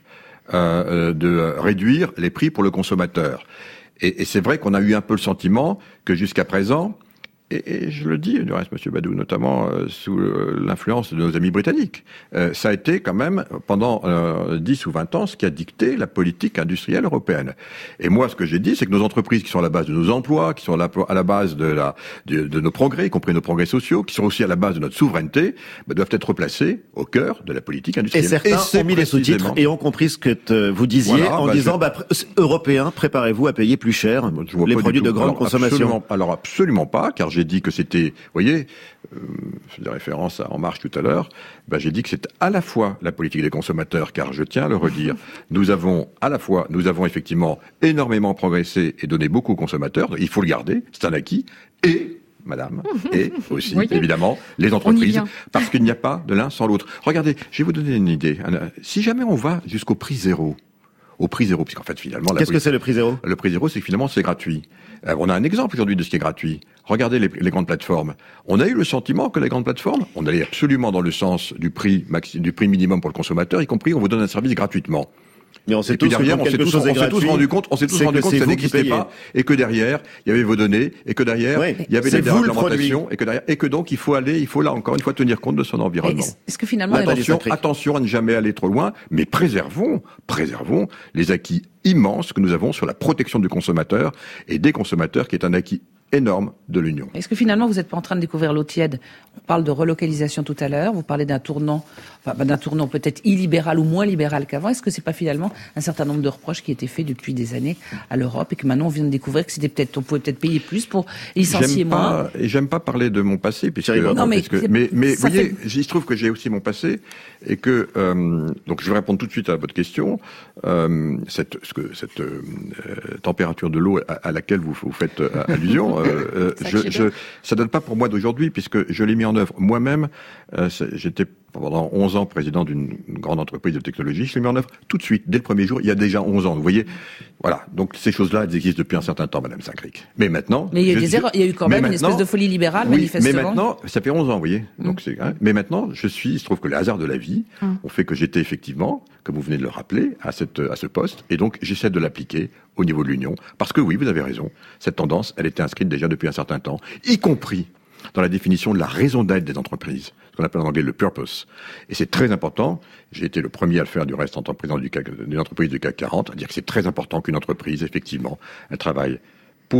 euh, de réduire les prix pour le consommateur. Et, et c'est vrai qu'on a eu un peu le sentiment que jusqu'à présent, et, et je le dis, du reste, Monsieur Badou, notamment euh, sous euh, l'influence de nos amis britanniques, euh, ça a été quand même, pendant euh, dix ou vingt ans, ce qui a dicté la politique industrielle européenne. Et moi, ce que j'ai dit, c'est que nos entreprises qui sont à la base de nos emplois, qui sont à la, à la base de, la, de, de nos progrès, y compris nos progrès sociaux, qui sont aussi à la base de notre souveraineté, bah, doivent être replacées au cœur de la politique industrielle. Et certains et ont mis les sous-titres et ont compris ce que te, vous disiez voilà, en bah, disant, je... bah, Européens, préparez-vous à payer plus cher les produits de grande alors, consommation. Absolument, alors absolument pas, car j'ai dit que c'était, vous voyez, euh, je faisais référence à En Marche tout à l'heure, ben j'ai dit que c'est à la fois la politique des consommateurs, car je tiens à le redire, nous avons à la fois, nous avons effectivement énormément progressé et donné beaucoup aux consommateurs, il faut le garder, c'est un acquis, et madame, et aussi, oui. évidemment, les entreprises, parce qu'il n'y a pas de l'un sans l'autre. Regardez, je vais vous donner une idée. Si jamais on va jusqu'au prix zéro, au prix zéro, puisqu'en fait, finalement... Qu'est-ce politique, que c'est le prix zéro? Le prix zéro, c'est que finalement, c'est gratuit. Euh, on a un exemple aujourd'hui de ce qui est gratuit. Regardez les, les grandes plateformes. On a eu le sentiment que les grandes plateformes, on allait absolument dans le sens du prix, maxi, du prix minimum pour le consommateur, y compris on vous donne un service gratuitement. Mais on s'est tous, derrière, on s'est tous, on s'est tous rendu compte, on s'est tous rendu compte que ça n'existait pas, et que derrière, il y avait vos données, et que derrière, oui, il y avait la réglementation, et que derrière, et que donc il faut aller, il faut là encore une fois tenir compte de son environnement. Est-ce que finalement, attention, attention à ne jamais aller trop loin, mais préservons, préservons les acquis immenses que nous avons sur la protection du consommateur et des consommateurs, qui est un acquis énorme de l'Union. Est-ce que finalement vous n'êtes pas en train de découvrir l'eau tiède? On parle de relocalisation tout à l'heure, vous parlez d'un tournant, enfin d'un tournant peut-être illibéral ou moins libéral qu'avant. Est-ce que c'est pas finalement un certain nombre de reproches qui étaient faits depuis des années à l'Europe et que maintenant on vient de découvrir que c'était peut-être, on pouvait peut-être payer plus pour licencier j'aime moins? Pas, et j'aime pas parler de mon passé, puisque non, mais, puisque, mais, mais vous voyez, fait... il se trouve que j'ai aussi mon passé et que euh, donc je vais répondre tout de suite à votre question. Euh, cette, ce que, cette euh, température de l'eau à, à laquelle vous, vous faites euh, allusion, euh, euh, je, je, ça date pas pour moi d'aujourd'hui, puisque je l'ai mis en œuvre moi-même. Euh, j'étais pendant onze ans président d'une grande entreprise de technologie. Je l'ai mis en œuvre tout de suite, dès le premier jour, il y a déjà onze ans. Vous voyez, voilà. Donc ces choses-là, elles existent depuis un certain temps, Madame Saint-Cric. Mais maintenant... Mais il y a eu des erreurs, il y a eu quand même une espèce de folie libérale, oui, manifestement. Mais maintenant, ça fait onze ans, vous voyez. Donc mmh. c'est, hein, mais maintenant, je suis, il se trouve que le hasard de la vie mmh. ont fait que j'étais effectivement, comme vous venez de le rappeler, à, cette, à ce poste, et donc j'essaie de l'appliquer au niveau de l'Union. Parce que oui, vous avez raison, cette tendance, elle était inscrite déjà depuis un certain temps, y compris dans la définition de la raison d'être des entreprises, ce qu'on appelle en anglais le purpose. Et c'est très important, j'ai été le premier à le faire du reste en tant que président du C A C, d'une entreprise du C A C quarante, à dire que c'est très important qu'une entreprise, effectivement, elle travaille pour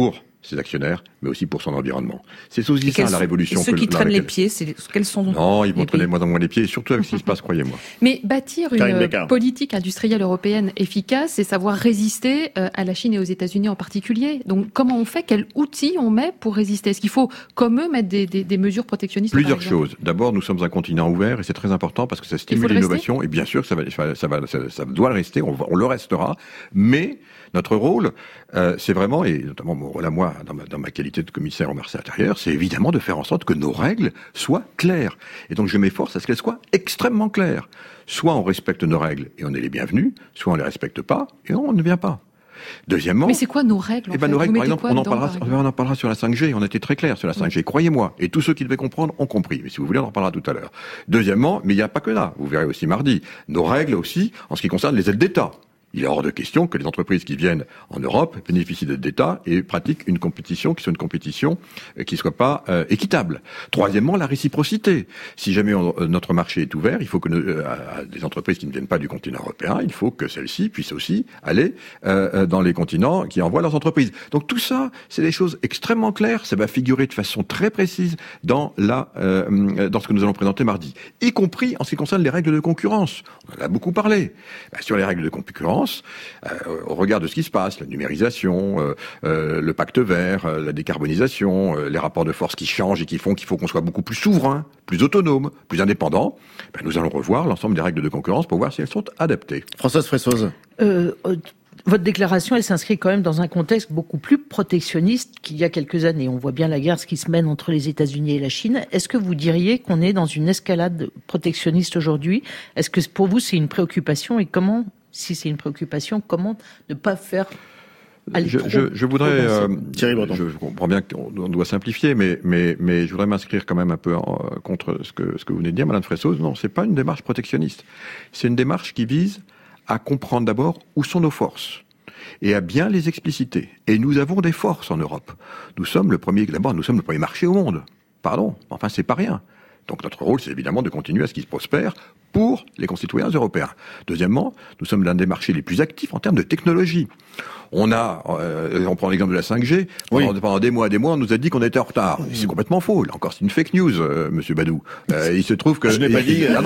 ses actionnaires, mais aussi pour son environnement. C'est aussi ça la révolution. Et ceux que, qui traînent les laquelle... pieds, c'est quels sont donc Non, ils vont les traîner pays moins en moins les pieds, surtout avec ce qui se passe, croyez-moi. Mais bâtir une politique industrielle européenne efficace, c'est savoir résister à la Chine et aux États-Unis en particulier. Donc, comment on fait? Quels outils on met pour résister? Est-ce qu'il faut, comme eux, mettre des, des, des mesures protectionnistes? Plusieurs choses. D'abord, nous sommes un continent ouvert et c'est très important parce que ça stimule l'innovation. Et bien sûr, ça va, ça va, ça, ça doit le rester. On, on le restera. Mais notre rôle, euh, c'est vraiment, et notamment mon rôle à moi, dans ma, dans ma qualité de commissaire au marché intérieur, c'est évidemment de faire en sorte que nos règles soient claires. Et donc je m'efforce à ce qu'elles soient extrêmement claires. Soit on respecte nos règles et on est les bienvenus, soit on les respecte pas et on ne vient pas. Deuxièmement... Mais c'est quoi nos règles en eh ben, fait nos règles, Vous par exemple, on en, dedans, parlera, par on en parlera sur la cinq G, on a été très clair sur la cinq G, oui. Croyez-moi, et tous ceux qui devaient comprendre ont compris, mais si vous voulez, on en parlera tout à l'heure. Deuxièmement, mais il n'y a pas que là, vous verrez aussi mardi, nos règles aussi en ce qui concerne les aides d'État. Il est hors de question que les entreprises qui viennent en Europe bénéficient d'aides d'État et pratiquent une compétition qui soit une compétition qui soit pas euh, équitable. Troisièmement, la réciprocité. Si jamais on, notre marché est ouvert, il faut que nous, euh, à des entreprises qui ne viennent pas du continent européen, il faut que celles-ci puissent aussi aller euh, dans les continents qui envoient leurs entreprises. Donc tout ça, c'est des choses extrêmement claires. Ça va figurer de façon très précise dans la euh, dans ce que nous allons présenter mardi, y compris en ce qui concerne les règles de concurrence. On en a beaucoup parlé. Ben, sur les règles de concurrence, Euh, au regard de ce qui se passe, la numérisation, euh, euh, le pacte vert, euh, la décarbonisation, euh, les rapports de force qui changent et qui font qu'il faut qu'on soit beaucoup plus souverain, plus autonome, plus indépendant, ben nous allons revoir l'ensemble des règles de concurrence pour voir si elles sont adaptées. Françoise Fressoz. Euh, euh, votre déclaration, elle s'inscrit quand même dans un contexte beaucoup plus protectionniste qu'il y a quelques années. On voit bien la guerre qui se mène entre les États-Unis et la Chine. Est-ce que vous diriez qu'on est dans une escalade protectionniste aujourd'hui? Est-ce que pour vous c'est une préoccupation et comment, si c'est une préoccupation, comment ne pas faire aller je, trop, je, je voudrais, euh, Thierry Breton. Je, je comprends bien qu'on doit simplifier, mais, mais, mais je voudrais m'inscrire quand même un peu en, contre ce que, ce que vous venez de dire, Madame Fressoz. Non, c'est pas une démarche protectionniste. C'est une démarche qui vise à comprendre d'abord où sont nos forces et à bien les expliciter. Et nous avons des forces en Europe. Nous sommes le premier, d'abord, nous sommes le premier marché au monde. Pardon, enfin, c'est pas rien. Donc notre rôle, c'est évidemment de continuer à ce qui se prospère pour les concitoyens européens. Deuxièmement, nous sommes l'un des marchés les plus actifs en termes de technologie. On a, euh, on prend l'exemple de la cinq G, pendant, oui. pendant des mois et des mois, on nous a dit qu'on était en retard. Oui. C'est complètement faux. Là encore, c'est une fake news, euh, Monsieur Badou. Euh, il se trouve que... Je n'ai pas dit... Ah non,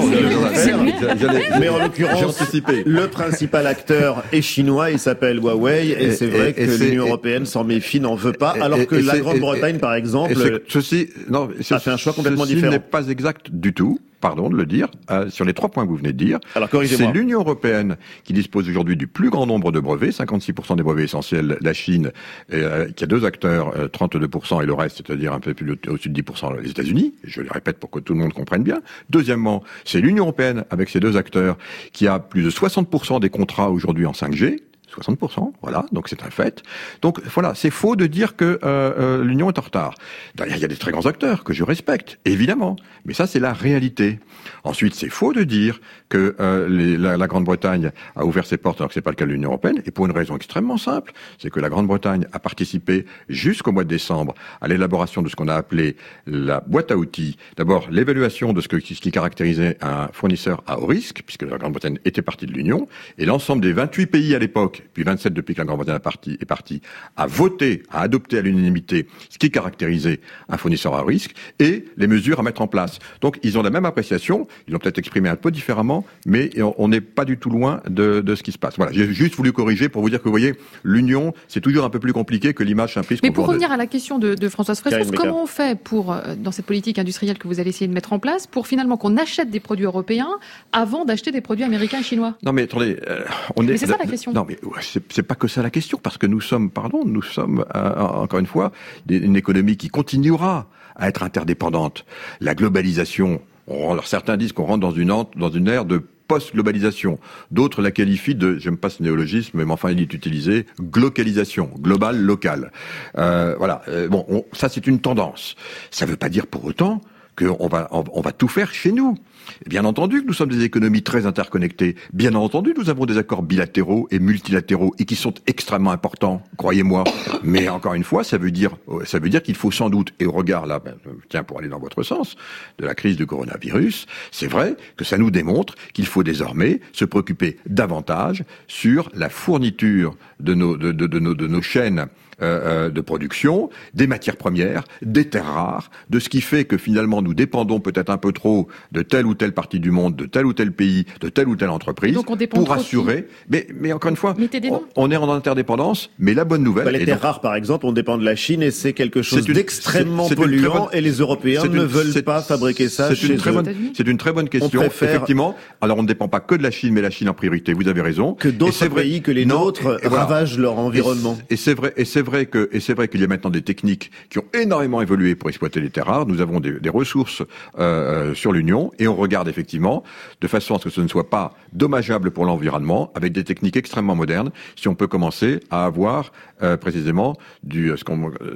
mais en l'occurrence, le principal acteur est chinois, il s'appelle Huawei, et, et c'est vrai et, et que l'Union européenne s'en méfie, n'en veut pas, alors et, que et la Grande-Bretagne, par exemple, ceci, non, a fait un choix complètement ceci différent. Ce n'est pas exact du tout. Pardon de le dire, euh, sur les trois points que vous venez de dire. Alors, corrigez-moi. C'est l'Union européenne qui dispose aujourd'hui du plus grand nombre de brevets, cinquante-six pour cent des brevets essentiels, la Chine, euh, qui a deux acteurs, euh, trente-deux pour cent et le reste, c'est-à-dire un peu plus au-dessus de dix pour cent les États-Unis, je le répète pour que tout le monde comprenne bien. Deuxièmement, c'est l'Union européenne, avec ses deux acteurs, qui a plus de soixante pour cent des contrats aujourd'hui en cinq G, soixante pour cent, voilà, donc c'est un fait. Donc voilà, c'est faux de dire que euh, euh, l'Union est en retard. Il y a des très grands acteurs que je respecte, évidemment, mais ça c'est la réalité. Ensuite, c'est faux de dire que euh, les, la, la Grande-Bretagne a ouvert ses portes alors que c'est pas le cas de l'Union européenne, et pour une raison extrêmement simple, c'est que la Grande-Bretagne a participé jusqu'au mois de décembre à l'élaboration de ce qu'on a appelé la boîte à outils. D'abord, l'évaluation de ce, que, ce qui caractérisait un fournisseur à haut risque, puisque la Grande-Bretagne était partie de l'Union, et l'ensemble des vingt-huit pays à l'époque, puis vingt-sept depuis que la Grande-Bretagne est partie, est partie, a voté, a adopté à l'unanimité ce qui caractérisait un fournisseur à risque et les mesures à mettre en place. Donc ils ont la même appréciation, ils l'ont peut-être exprimé un peu différemment, mais on n'est pas du tout loin de, de ce qui se passe. Voilà, j'ai juste voulu corriger pour vous dire que vous voyez, l'Union, c'est toujours un peu plus compliqué que l'image simpliste. Mais pour revenir à la question de, de Françoise Fressoz, comment on fait pour, dans cette politique industrielle que vous allez essayer de mettre en place, pour finalement qu'on achète des produits européens avant d'acheter des produits américains et chinois? Non mais attendez, euh, on est... Mais c'est ça la question. Non mais c'est, c'est pas que ça la question, parce que nous sommes, pardon, nous sommes, euh, encore une fois, une économie qui continuera à être interdépendante. La globalisation, on, alors certains disent qu'on rentre dans une, dans une ère de post-globalisation. D'autres la qualifient de, j'aime pas ce néologisme, mais enfin il est utilisé, glocalisation, global, local. Euh, voilà, euh, bon, on, ça c'est une tendance. Ça veut pas dire pour autant qu'on va, on, on va tout faire chez nous. Bien entendu que nous sommes des économies très interconnectées. Bien entendu, nous avons des accords bilatéraux et multilatéraux et qui sont extrêmement importants, croyez-moi. Mais encore une fois, ça veut dire, ça veut dire qu'il faut sans doute, et au regard là, ben, tiens, pour aller dans votre sens, de la crise du coronavirus, c'est vrai que ça nous démontre qu'il faut désormais se préoccuper davantage sur la fourniture de nos, de, de, de nos, de nos chaînes euh, de production, des matières premières, des terres rares, de ce qui fait que finalement nous dépendons peut-être un peu trop de telle ou telle partie du monde, de tel ou tel pays, de telle ou telle entreprise, donc on dépend pour trop assurer. Mais, mais encore une fois, on, on est en interdépendance, mais la bonne nouvelle... Bah, les terres donc, rares, par exemple, on dépend de la Chine et c'est quelque chose c'est une, d'extrêmement c'est, c'est polluant bonne, et les Européens une, ne veulent pas fabriquer ça c'est chez une très eux. Bonne, c'est une très bonne question, préfère... effectivement. Alors on ne dépend pas que de la Chine, mais la Chine en priorité, vous avez raison. Que d'autres vrai, pays que les non, nôtres et, ravagent voilà. leur environnement. Et, et c'est vrai, et c'est vrai que, et c'est vrai qu'il y a maintenant des techniques qui ont énormément évolué pour exploiter les terres rares. Nous avons des, des ressources euh, sur l'Union et on regarde effectivement de façon à ce que ce ne soit pas dommageable pour l'environnement, avec des techniques extrêmement modernes. Si on peut commencer à avoir euh, précisément du, ce qu'on, euh,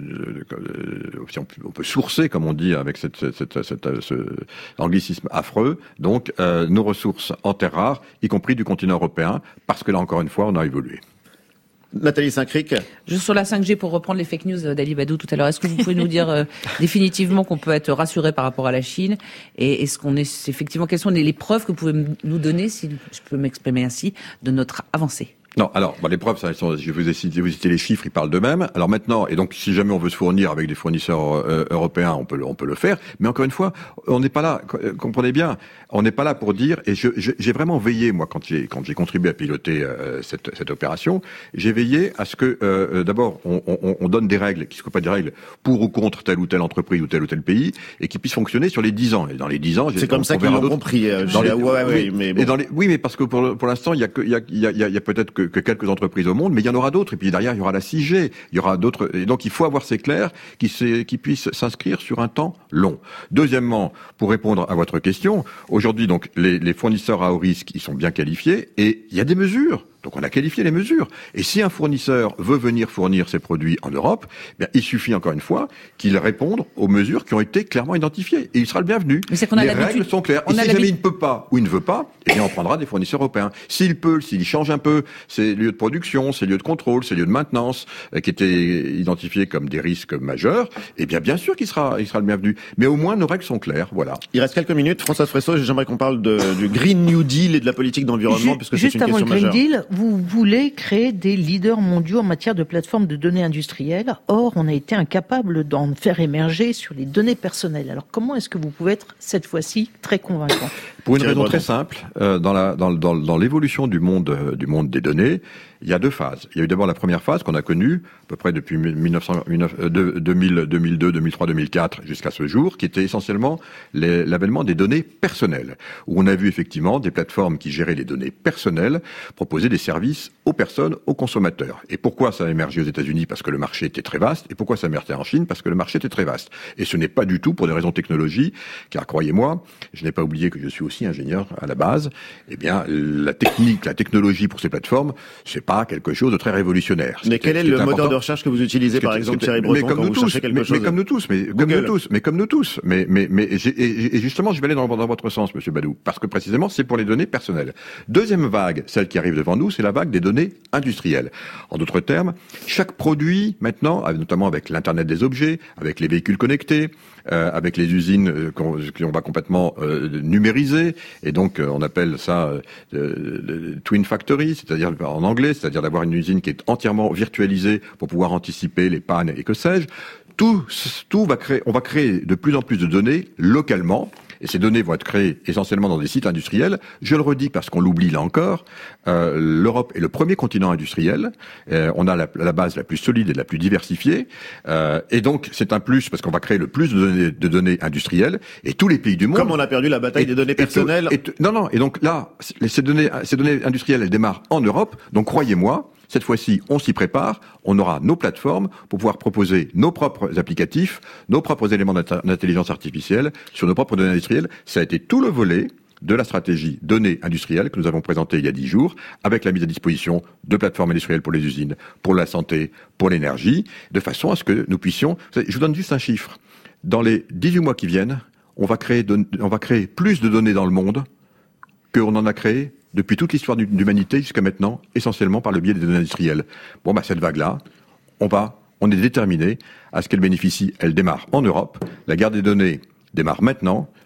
euh, si on, on peut sourcer, comme on dit avec cette, cette, cette, cette, ce anglicisme affreux, donc euh, nos ressources en terres rares, y compris du continent européen, parce que là encore une fois, on a évolué. Nathalie Saint-Cric. Juste sur la cinq G, pour reprendre les fake news d'Ali Badou tout à l'heure, est-ce que vous pouvez nous dire euh, définitivement qu'on peut être rassuré par rapport à la Chine, et est-ce qu'on est effectivement, quelles sont les, les preuves que vous pouvez nous donner, si je peux m'exprimer ainsi, de notre avancée? Non, alors, bah, les preuves, ça, sont, je vous ai cité, vous citez les chiffres, ils parlent d'eux-mêmes. Alors maintenant, et donc, si jamais on veut se fournir avec des fournisseurs euh, européens, on peut, on peut le faire. Mais encore une fois, on n'est pas là, comprenez bien, on n'est pas là pour dire, et je, je, j'ai vraiment veillé, moi, quand j'ai, quand j'ai contribué à piloter euh, cette, cette opération, j'ai veillé à ce que, euh, d'abord, on, on, on donne des règles, qui ne soient pas des règles pour ou contre telle ou telle entreprise ou tel ou tel pays, et qui puissent fonctionner sur les dix ans. Et dans les dix ans, j'ai, c'est comme on, ça on qu'ils l'ont d'autres. compris. Euh, dans les, ouais, oui, ouais, mais bon. Et dans les, oui, mais parce que pour, pour l'instant, il y a que, il y a, il y a, il y a peut-être que, que quelques entreprises au monde, mais il y en aura d'autres. Et puis derrière, il y aura la six G, il y aura d'autres. Et donc, il faut avoir ces clairs qui, qui puissent s'inscrire sur un temps long. Deuxièmement, pour répondre à votre question, aujourd'hui, donc, les, les fournisseurs à haut risque, ils sont bien qualifiés et il y a des mesures. Donc on a qualifié les mesures. Et si un fournisseur veut venir fournir ses produits en Europe, bien, il suffit encore une fois qu'il réponde aux mesures qui ont été clairement identifiées. Et il sera le bienvenu. Mais c'est qu'on a les l'habitude. règles sont claires. On et a si l'habitude. jamais il ne peut pas ou il ne veut pas, eh bien on prendra des fournisseurs européens. S'il peut, s'il change un peu ses lieux de production, ses lieux de contrôle, ses lieux de maintenance, euh, qui étaient identifiés comme des risques majeurs, eh bien bien sûr qu'il sera, il sera le bienvenu. Mais au moins nos règles sont claires. Voilà. Il reste quelques minutes. François Fresso, j'aimerais qu'on parle de, du Green New Deal et de la politique d'environnement, Ju- puisque c'est Juste une avant question le Green majeure. Deal, vous voulez créer des leaders mondiaux en matière de plateformes de données industrielles. Or, on a été incapable d'en faire émerger sur les données personnelles. Alors, comment est-ce que vous pouvez être, cette fois-ci, très convaincant? Pour une Thierry raison Breton. très simple, euh, dans, la, dans, dans, dans l'évolution du monde, euh, du monde des données, il y a deux phases. Il y a eu d'abord la première phase qu'on a connue à peu près depuis mille neuf cents, deux mille, deux mille deux, deux mille trois, deux mille quatre jusqu'à ce jour, qui était essentiellement les, l'avènement des données personnelles, où on a vu effectivement des plateformes qui géraient les données personnelles proposer des services aux personnes, aux consommateurs. Et pourquoi ça a émergé aux États-Unis? Parce que le marché était très vaste. Et pourquoi ça a émergé en Chine? Parce que le marché était très vaste. Et ce n'est pas du tout pour des raisons technologiques, car croyez-moi, je n'ai pas oublié que je suis aussi ingénieur à la base. Eh bien, la technique, la technologie pour ces plateformes, c'est pas quelque chose de très révolutionnaire. Mais quel est le moteur important. de recherche que vous utilisez, par exemple, Thierry mais Breton, comme quand nous vous tous, cherchez quelque mais, chose? mais comme nous tous, mais comme Google. nous tous, mais comme nous tous, mais mais mais et, et justement, je vais aller dans, dans votre sens, Monsieur Badou, parce que précisément, c'est pour les données personnelles. Deuxième vague, celle qui arrive devant nous, c'est la vague des données industrielles. En d'autres termes, chaque produit maintenant, notamment avec l'internet des objets, avec les véhicules connectés, euh, avec les usines euh, qu'on, qu'on va complètement euh, numériser, et donc euh, on appelle ça euh, euh, twin factory, c'est-à-dire en anglais, c'est-à-dire d'avoir une usine qui est entièrement virtualisée pour pouvoir anticiper les pannes et que sais-je. Tout, tout va créer, on va créer de plus en plus de données localement. Et ces données vont être créées essentiellement dans des sites industriels. Je le redis parce qu'on l'oublie là encore, euh, l'Europe est le premier continent industriel. Euh, on a la, la base la plus solide et la plus diversifiée. Euh, et donc, c'est un plus parce qu'on va créer le plus de données, de données industrielles. Et tous les pays du monde... Comme on a perdu la bataille et, des données personnelles... Et tout, et, non, non. Et donc là, ces données, ces données industrielles, elles démarrent en Europe. Donc, croyez-moi, cette fois-ci, on s'y prépare, on aura nos plateformes pour pouvoir proposer nos propres applicatifs, nos propres éléments d'intelligence artificielle sur nos propres données industrielles. Ça a été tout le volet de la stratégie données industrielles que nous avons présentée il y a dix jours, avec la mise à disposition de plateformes industrielles pour les usines, pour la santé, pour l'énergie, de façon à ce que nous puissions... Je vous donne juste un chiffre. Dans les dix-huit mois qui viennent, on va créer, de, on va créer plus de données dans le monde qu'on en a créé depuis toute l'histoire de l'humanité jusqu'à maintenant, essentiellement par le biais des données industrielles. Bon, bah, cette vague-là, on va, on est déterminé à ce qu'elle bénéficie. Elle démarre en Europe. La guerre des données démarre maintenant.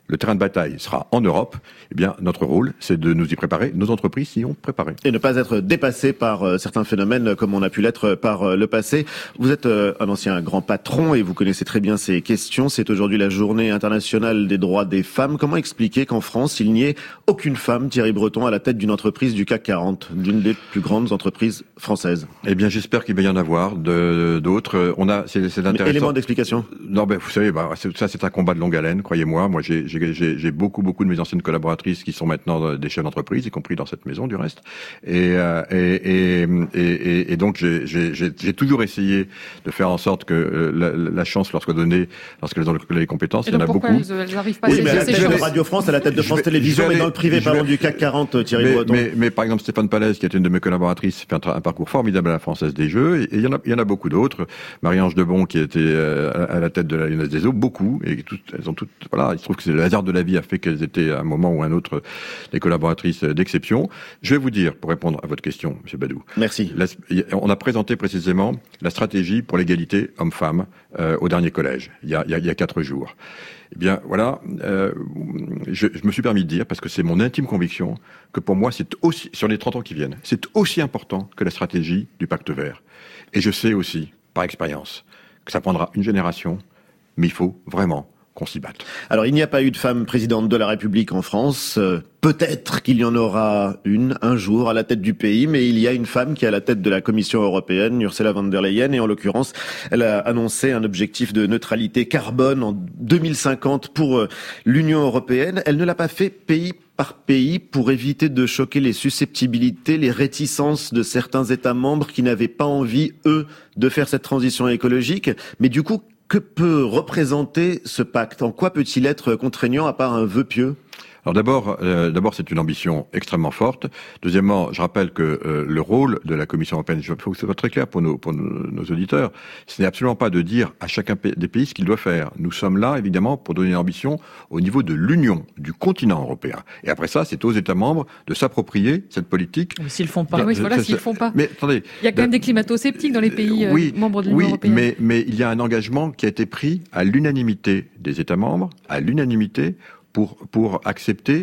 le terrain de bataille sera en Europe, eh bien, notre rôle, c'est de nous y préparer. Nos entreprises s'y ont préparé. Et ne pas être dépassé par euh, certains phénomènes comme on a pu l'être par euh, le passé. Vous êtes euh, un ancien grand patron et vous connaissez très bien ces questions. C'est aujourd'hui la journée internationale des droits des femmes. Comment expliquer qu'en France, il n'y ait aucune femme, Thierry Breton, à la tête d'une entreprise du C A C quarante, d'une des plus grandes entreprises françaises? Eh bien, j'espère qu'il va y en avoir de, d'autres. On a, c'est, c'est intéressant. Élément d'explication? Non, ben, vous savez, bah, c'est, ça, c'est un combat de longue haleine, croyez-moi. Moi, j'ai, j'ai J'ai, j'ai beaucoup, beaucoup de mes anciennes collaboratrices qui sont maintenant des chefs d'entreprise, y compris dans cette maison, du reste. Et, euh, et, et, et, et donc, j'ai, j'ai, j'ai toujours essayé de faire en sorte que euh, la, la chance leur soit donnée lorsqu'elles ont les compétences. Et il y en a donc beaucoup. Elles, elles arrivent pas oui, à mais à la ces tête choses. de Radio France, à la tête de France vais, Télévisions, aller, mais dans le privé, parlons vais, du C A C quarante, Thierry mais, Breton. Mais, mais par exemple, Stéphane Palaise, qui est une de mes collaboratrices, fait un, tra- un parcours formidable à la Française des Jeux. Et il y en a, il y en a beaucoup d'autres. Marie-Ange Debon, qui était euh, à, à la tête de la Lyonnaise des Eaux, beaucoup. Et toutes, elles ont toutes, voilà, il se trouve que c'est le hasard de la vie a fait qu'elles étaient à un moment ou un autre des collaboratrices d'exception. Je vais vous dire, pour répondre à votre question, M. Badou. Merci. La, on a présenté précisément la stratégie pour l'égalité homme-femme euh, au dernier collège, il y a, il y a, il y a quatre jours. Eh bien, voilà, euh, je, je me suis permis de dire, parce que c'est mon intime conviction, que pour moi, c'est aussi, sur les trente ans qui viennent, c'est aussi important que la stratégie du Pacte vert. Et je sais aussi, par expérience, que ça prendra une génération, mais il faut vraiment qu'on s'y batte. Alors, il n'y a pas eu de femme présidente de la République en France. Euh, peut-être qu'il y en aura une un jour à la tête du pays, mais il y a une femme qui est à la tête de la Commission européenne, Ursula von der Leyen, et en l'occurrence, elle a annoncé un objectif de neutralité carbone en deux mille cinquante pour euh, l'Union européenne. Elle ne l'a pas fait pays par pays pour éviter de choquer les susceptibilités, les réticences de certains États membres qui n'avaient pas envie, eux, de faire cette transition écologique. Mais du coup, que peut représenter ce pacte? En quoi peut-il être contraignant à part un vœu pieux? Alors d'abord, euh, d'abord c'est une ambition extrêmement forte. Deuxièmement, je rappelle que euh, le rôle de la Commission européenne, il faut que ce soit très clair pour nos, pour nos, nos auditeurs, ce n'est absolument pas de dire à chacun des pays ce qu'il doit faire. Nous sommes là, évidemment, pour donner une ambition au niveau de l'Union, du continent européen. Et après ça, c'est aux États membres de s'approprier cette politique. Mais s'ils le font pas. Ah oui, voilà, s'ils le font pas. Mais attendez, il y a quand même des climato-sceptiques dans les pays euh, oui, membres de l'Union oui, européenne. Oui, mais, mais il y a un engagement qui a été pris à l'unanimité des États membres, à l'unanimité pour, pour accepter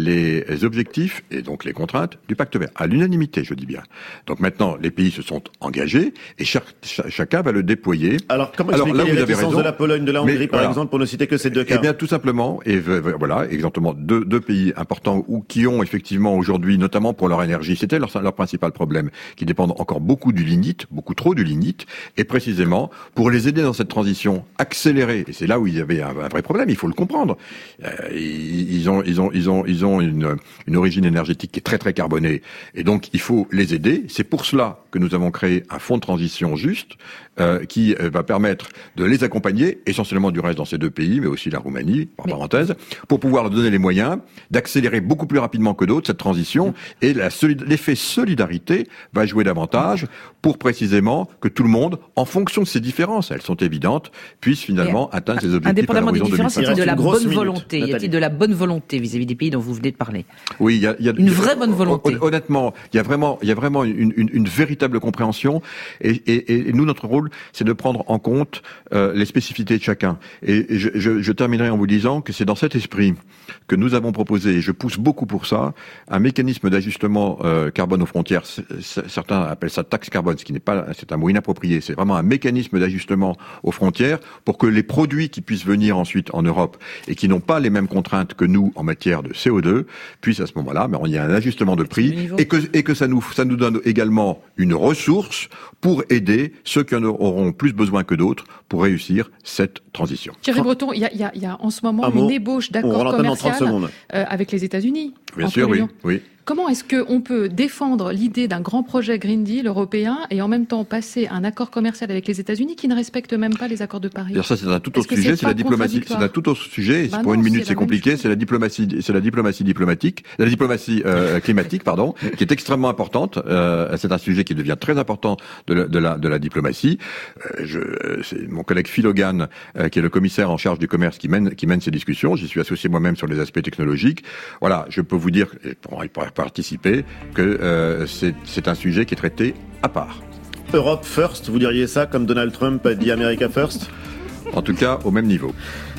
les objectifs et donc les contraintes du pacte vert, à l'unanimité, je dis bien. Donc maintenant, les pays se sont engagés et chaque, chaque, chacun va le déployer. Alors, comment expliquer Alors, là, les réticences de la Pologne, de la Hongrie, mais, par voilà. exemple, pour ne citer que ces deux cas? Eh bien, tout simplement, et voilà, exactement, deux, deux pays importants ou qui ont effectivement aujourd'hui, notamment pour leur énergie, c'était leur, leur principal problème, qui dépendent encore beaucoup du lignite, beaucoup trop du lignite, et précisément, pour les aider dans cette transition accélérée, et c'est là où il y avait un, un vrai problème, il faut le comprendre. Euh, ils, ils ont, ils ont, ils ont, ils ont une, une origine énergétique qui est très très carbonée, et donc il faut les aider. C'est pour cela que nous avons créé un fonds de transition juste euh, qui euh, va permettre de les accompagner, essentiellement du reste dans ces deux pays, mais aussi la Roumanie, en mais... parenthèse, pour pouvoir leur donner les moyens d'accélérer beaucoup plus rapidement que d'autres cette transition, et la solid... l'effet solidarité va jouer davantage pour précisément que tout le monde, en fonction de ces différences, elles sont évidentes, puisse finalement mais atteindre ces objectifs. Indépendamment des différences, y a-t-il de la bonne volonté minute, Y a-t-il de la bonne volonté vis-à-vis des pays dont vous venez de parler? Oui, il y a, il y a une vraie bonne volonté. Honnêtement, il y a vraiment, il y a vraiment une, une, une véritable compréhension. Et, et, et nous, notre rôle, c'est de prendre en compte euh, les spécificités de chacun. Et, et je, je, je terminerai en vous disant que c'est dans cet esprit que nous avons proposé, et je pousse beaucoup pour ça, un mécanisme d'ajustement euh, carbone aux frontières. C- c- certains appellent ça taxe carbone, ce qui n'est pas, c'est un mot inapproprié. C'est vraiment un mécanisme d'ajustement aux frontières pour que les produits qui puissent venir ensuite en Europe et qui n'ont pas les mêmes contraintes que nous en matière de C O deux puissent à ce moment-là, mais il y a un ajustement de prix et que, et que ça nous, ça nous donne également une ressource pour aider ceux qui en auront plus besoin que d'autres pour réussir cette transition. Thierry Breton, il y a, y, a, y a en ce moment une ébauche d'accord commercial euh, avec les États-Unis. Bien sûr, oui, oui. Comment est-ce qu'on peut défendre l'idée d'un grand projet Green Deal européen et en même temps passer un accord commercial avec les États-Unis qui ne respecte même pas les accords de Paris? Alors ça, c'est un tout autre sujet, c'est, c'est la diplomatie. C'est un tout autre sujet. Bah pour non, une minute, c'est, c'est compliqué. C'est la diplomatie, c'est la diplomatie diplomatique, la diplomatie euh, climatique, pardon, qui est extrêmement importante. Euh, c'est un sujet qui devient très important de la, de la, de la diplomatie. Euh, je, c'est mon collègue Phil Hogan, euh, qui est le commissaire en charge du commerce, qui mène, qui mène ces discussions. J'y suis associé moi-même sur les aspects technologiques. Voilà, je peux vous dire, pour y participer, que euh, c'est, c'est un sujet qui est traité à part. Europe first, vous diriez ça, comme Donald Trump a dit America first? En tout cas, au même niveau.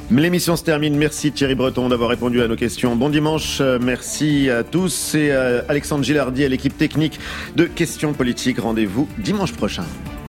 L'émission se termine. Merci Thierry Breton d'avoir répondu à nos questions. Bon dimanche, merci à tous. Et Alexandre Gilardi à l'équipe technique de Questions Politiques. Rendez-vous dimanche prochain.